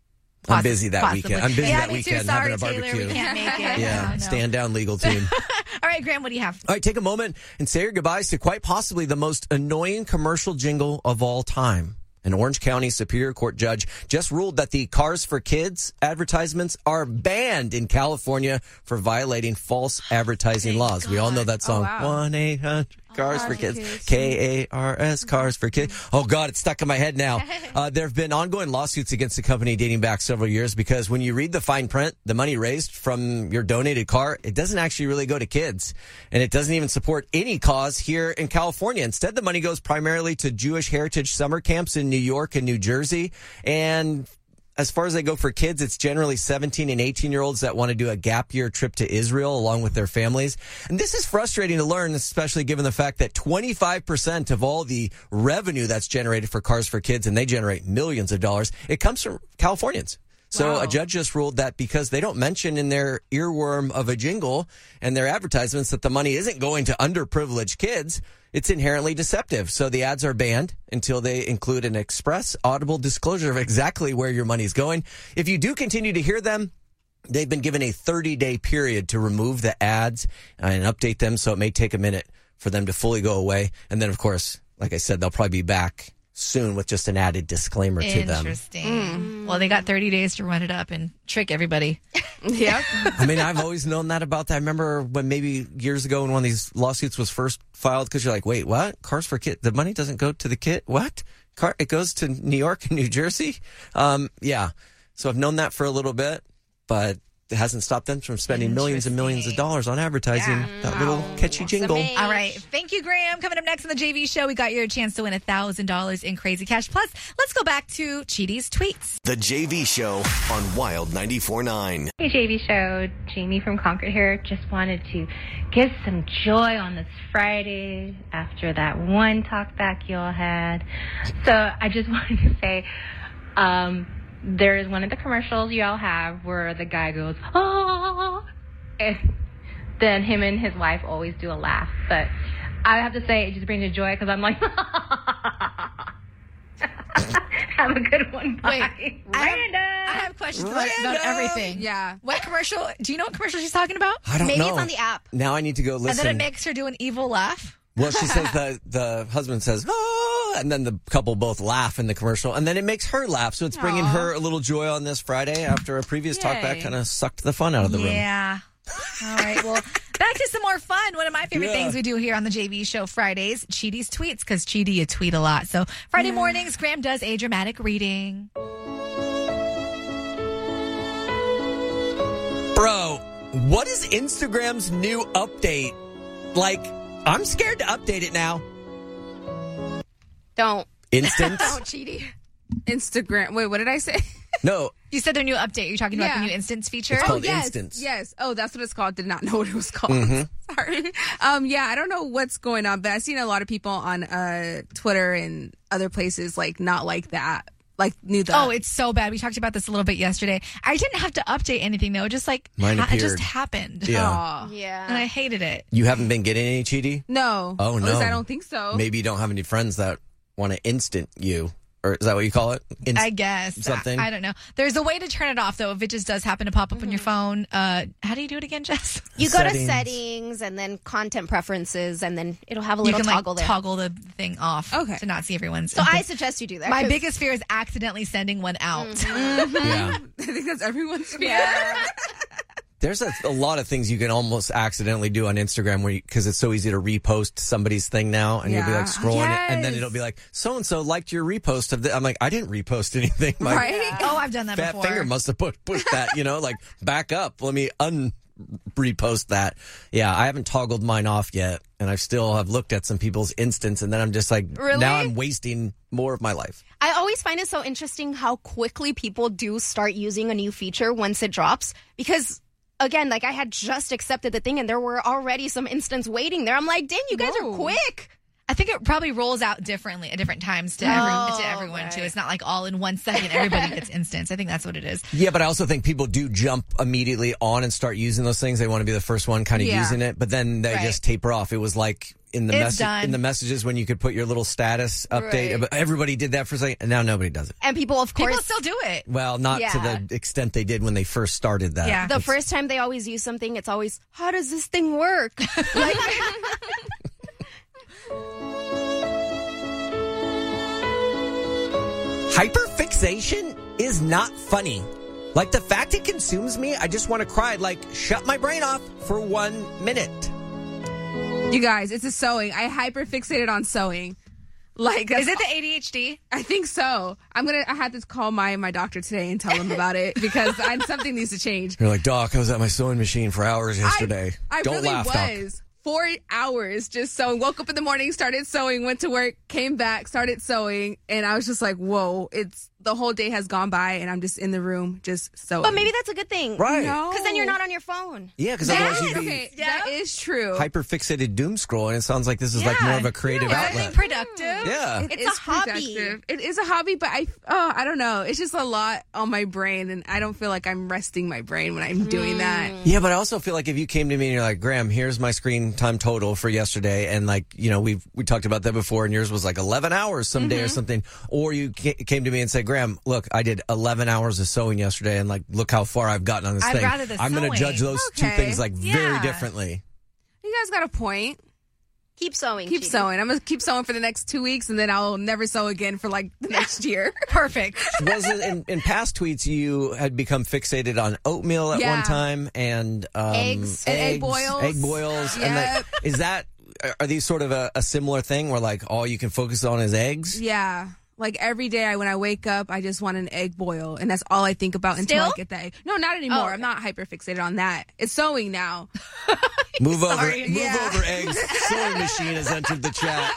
I'm busy that weekend. I'm busy that me weekend too. Sorry, having a barbecue. Taylor, we can't make it. Yeah, stand down, legal team. All right, Graham, what do you have? All right, take a moment and say your goodbyes to quite possibly the most annoying commercial jingle of all time. An Orange County Superior Court judge just ruled that the Cars for Kids advertisements are banned in California for violating false advertising laws. We all know that song. 1-800 Cars for Kids. K-A-R-S, Cars for Kids. Oh, God, it's stuck in my head now. There have been ongoing lawsuits against the company dating back several years because when you read the fine print, the money raised from your donated car, it doesn't actually really go to kids. And it doesn't even support any cause here in California. Instead, the money goes primarily to Jewish heritage summer camps in New York and New Jersey. And as far as they go for kids, it's generally 17 and 18-year-olds that want to do a gap year trip to Israel along with their families. And this is frustrating to learn, especially given the fact that 25% of all the revenue that's generated for Cars for Kids, and they generate millions of dollars, it comes from Californians. So a judge just ruled that because they don't mention in their earworm of a jingle and their advertisements that the money isn't going to underprivileged kids, it's inherently deceptive. So the ads are banned until they include an express, audible disclosure of exactly where your money's going. If you do continue to hear them, they've been given a 30-day period to remove the ads and update them, so it may take a minute for them to fully go away. And then, of course, like I said, they'll probably be back soon with just an added disclaimer to them. Interesting. Well, they got 30 days to run it up and trick everybody. Yep. I mean, I've always known that about that. I remember when maybe years ago when one of these lawsuits was first filed, because you're like, wait, what? Cars for Kids? The money doesn't go to the kid? What? It goes to New York and New Jersey? Yeah. So I've known that for a little bit, but it hasn't stopped them from spending millions and millions of dollars on advertising that little catchy jingle. All right. Thank you, Graham. Coming up next on the JV Show, we got your chance to win $1,000 in Crazy Cash. Plus, let's go back to Chidi's tweets. The JV Show on Wild 94.9. Hey, JV Show. Jamie from Concord here. Just wanted to give some joy on this Friday after that one talk back you all had. So I just wanted to say, there is one of the commercials y'all have where the guy goes, oh, and then him and his wife always do a laugh. But I have to say, it just brings me joy because I'm like, have a good one. Bye. Wait, I have questions about everything. Yeah. What commercial? Do you know what commercial she's talking about? I don't know. Maybe it's on the app. Now I need to go listen. And then it makes her do an evil laugh? Well, she says the husband says, oh, and then the couple both laugh in the commercial, and then it makes her laugh. So it's bringing her a little joy on this Friday after a previous talkback kind of sucked the fun out of the room. Yeah. All right. Well, back to some more fun. One of my favorite things we do here on the JV Show Fridays, Chidi's tweets, because Chidi, you tweet a lot. So Friday mornings, Graham does a dramatic reading. Bro, what is Instagram's new update? Like, I'm scared to update it now. Don't. Instance? Don't, Chidi. Instagram. Wait, what did I say? No. You said their new update. You're talking about the new Instance feature? It's called yes, Instance. Yes. Oh, that's what it's called. Did not know what it was called. Mm-hmm. Sorry. Yeah, I don't know what's going on, but I've seen a lot of people on Twitter and other places not like that. Like knew that. Oh, it's so bad. We talked about this a little bit yesterday. I didn't have to update anything though. Just it just happened. Yeah. Yeah. And I hated it. You haven't been getting any Chidi? No. Oh, no. At least I don't think so. Maybe you don't have any friends that want to instant you. Or is that what you call it? I guess. Something? I don't know. There's a way to turn it off, though, if it just does happen to pop up on your phone. How do you do it again, Jess? You go to settings and then content preferences, and then it'll have a little toggle there. Toggle the thing off to not see everyone's. So I suggest you do that. My biggest fear is accidentally sending one out. Yeah. I think that's everyone's fear. Yeah. There's a lot of things you can almost accidentally do on Instagram because it's so easy to repost somebody's thing now, and you'll be like scrolling it, and then it'll be like, so-and-so liked your repost of this. I'm like, I didn't repost anything. My Right? Oh, I've done that fat before. finger must have pushed that, like back up. Let me repost that. Yeah, I haven't toggled mine off yet, and I still have looked at some people's instance, and then I'm just like, Really? now I'm wasting more of my life. I always find it so interesting how quickly people do start using a new feature once it drops. Because, again, like I had just accepted the thing and there were already some instants waiting there. I'm like, dang, you guys are quick. I think it probably rolls out differently at different times to everyone, too. It's not like all in 1 second, everybody gets instance. I think that's what it is. Yeah, but I also think people do jump immediately on and start using those things. They want to be the first one kind of using it, but then they just taper off. It was like in the messages when you could put your little status update. Right. Everybody did that for a second, and now nobody does it. And people, of course... People still do it. Well, not to the extent they did when they first started that. Yeah. The first time they always use something, it's always, how does this thing work? Like... Hyperfixation is not funny. Like, the fact it consumes me, I just want to cry. Like, shut my brain off for 1 minute. You guys, it's a sewing. I hyperfixated on sewing. Like, is it the ADHD? I think so. I had to call my doctor today and tell him about it because something needs to change. You're like, Doc, I was at my sewing machine for hours yesterday. I Don't really laugh, was. Doc. 4 hours just sewing. Woke up in the morning, started sewing, went to work, came back, started sewing, and I was just like, whoa, the whole day has gone by, and I'm just in the room just sewing. But maybe that's a good thing. Right. Because then you're not on your phone. Yeah, because otherwise you'd be that is true. hyperfixated doom scrolling. It sounds like this is like more of a creative outlet. Productive. Yeah. It's a hobby. Productive. It is a hobby, but I don't know. It's just a lot on my brain, and I don't feel like I'm resting my brain when I'm doing that. Yeah, but I also feel like if you came to me and you're like, Graham, here's my screen time total for yesterday, and like, we talked about that before, and yours was like 11 hours someday or something, or you came to me and said, Graham, look, I did 11 hours of sewing yesterday, and like, look how far I've gotten on this thing. Rather the I'm going to judge those two things like very differently. You guys got a point. Keep sewing. Keep sewing. I'm going to keep sewing for the next 2 weeks, and then I'll never sew again for like the next year. Perfect. Was it in past tweets you had become fixated on oatmeal at one time and eggs and egg boils? Egg boils. Yep. And are these sort of a similar thing where like all you can focus on is eggs? Yeah. Like every day when I wake up, I just want an egg boil, and that's all I think about until I get that egg. No, not anymore. I'm not hyperfixated on that. It's sewing now. Move over eggs. Sewing machine has entered the chat.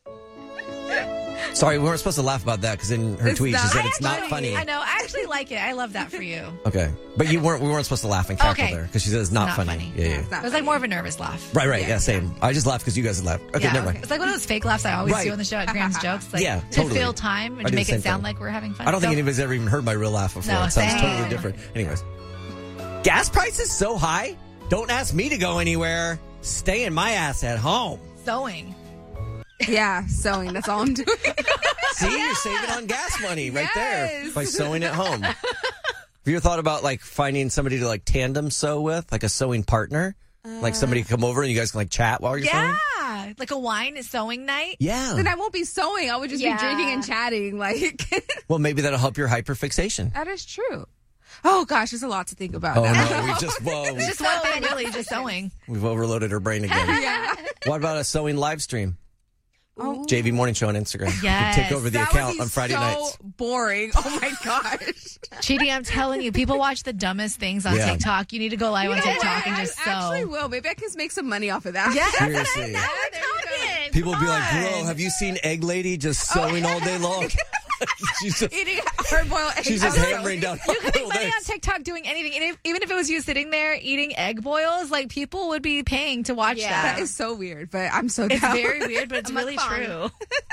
Sorry, we weren't supposed to laugh about that because in her tweet she said it's not funny. I know. I actually like it. I love that for you. Okay, but we weren't supposed to laugh and cackle there because she said it's not funny. Yeah. It was like more of a nervous laugh. Right. Yeah, same. I just laughed because you guys laughed. Okay, never mind. It's like one of those fake laughs I always do on the show at Graham's Jokes. Like, to fill time and to make it sound like we're having fun. I don't think anybody's ever even heard my real laugh before. No, it sounds totally different. Anyways, gas prices so high. Don't ask me to go anywhere. Stay in my ass at home. Sewing. Yeah, sewing. That's all I'm doing. See, you're saving on gas money right there by sewing at home. Have you ever thought about like finding somebody to like tandem sew with, like a sewing partner? Like somebody come over and you guys can like chat while you're sewing? Yeah, like a wine sewing night. Yeah. Then I won't be sewing. I would just be drinking and chatting. Like, well, maybe that'll help your hyperfixation. That is true. Oh gosh, there's a lot to think about. Oh no, we just it's just one thing, really, just sewing. We've overloaded her brain again. Yeah. What about a sewing live stream? Oh. JV Morning Show on Instagram. Yes. You can take over the account on Friday nights. Boring. Oh my gosh. Chidi, I'm telling you, people watch the dumbest things on TikTok. You need to go live on TikTok and just sew. I actually will. Maybe I can make some money off of that. Yeah, seriously. People will be like, "Bro, have you seen Egg Lady just sewing all day long?" She's just eating hard-boiled eggs. She's just hammering down. You could make money on TikTok doing anything, and even if it was you sitting there eating egg boils, like people would be paying to watch that. That is so weird, but I'm so down. It's very weird, but it's really true.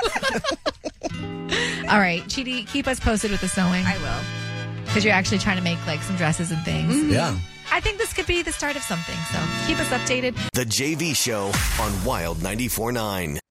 All right, Chidi, keep us posted with the sewing. I will, because you're actually trying to make like some dresses and things. Mm-hmm. Yeah. I think this could be the start of something. So keep us updated. The JV Show on Wild 94.9.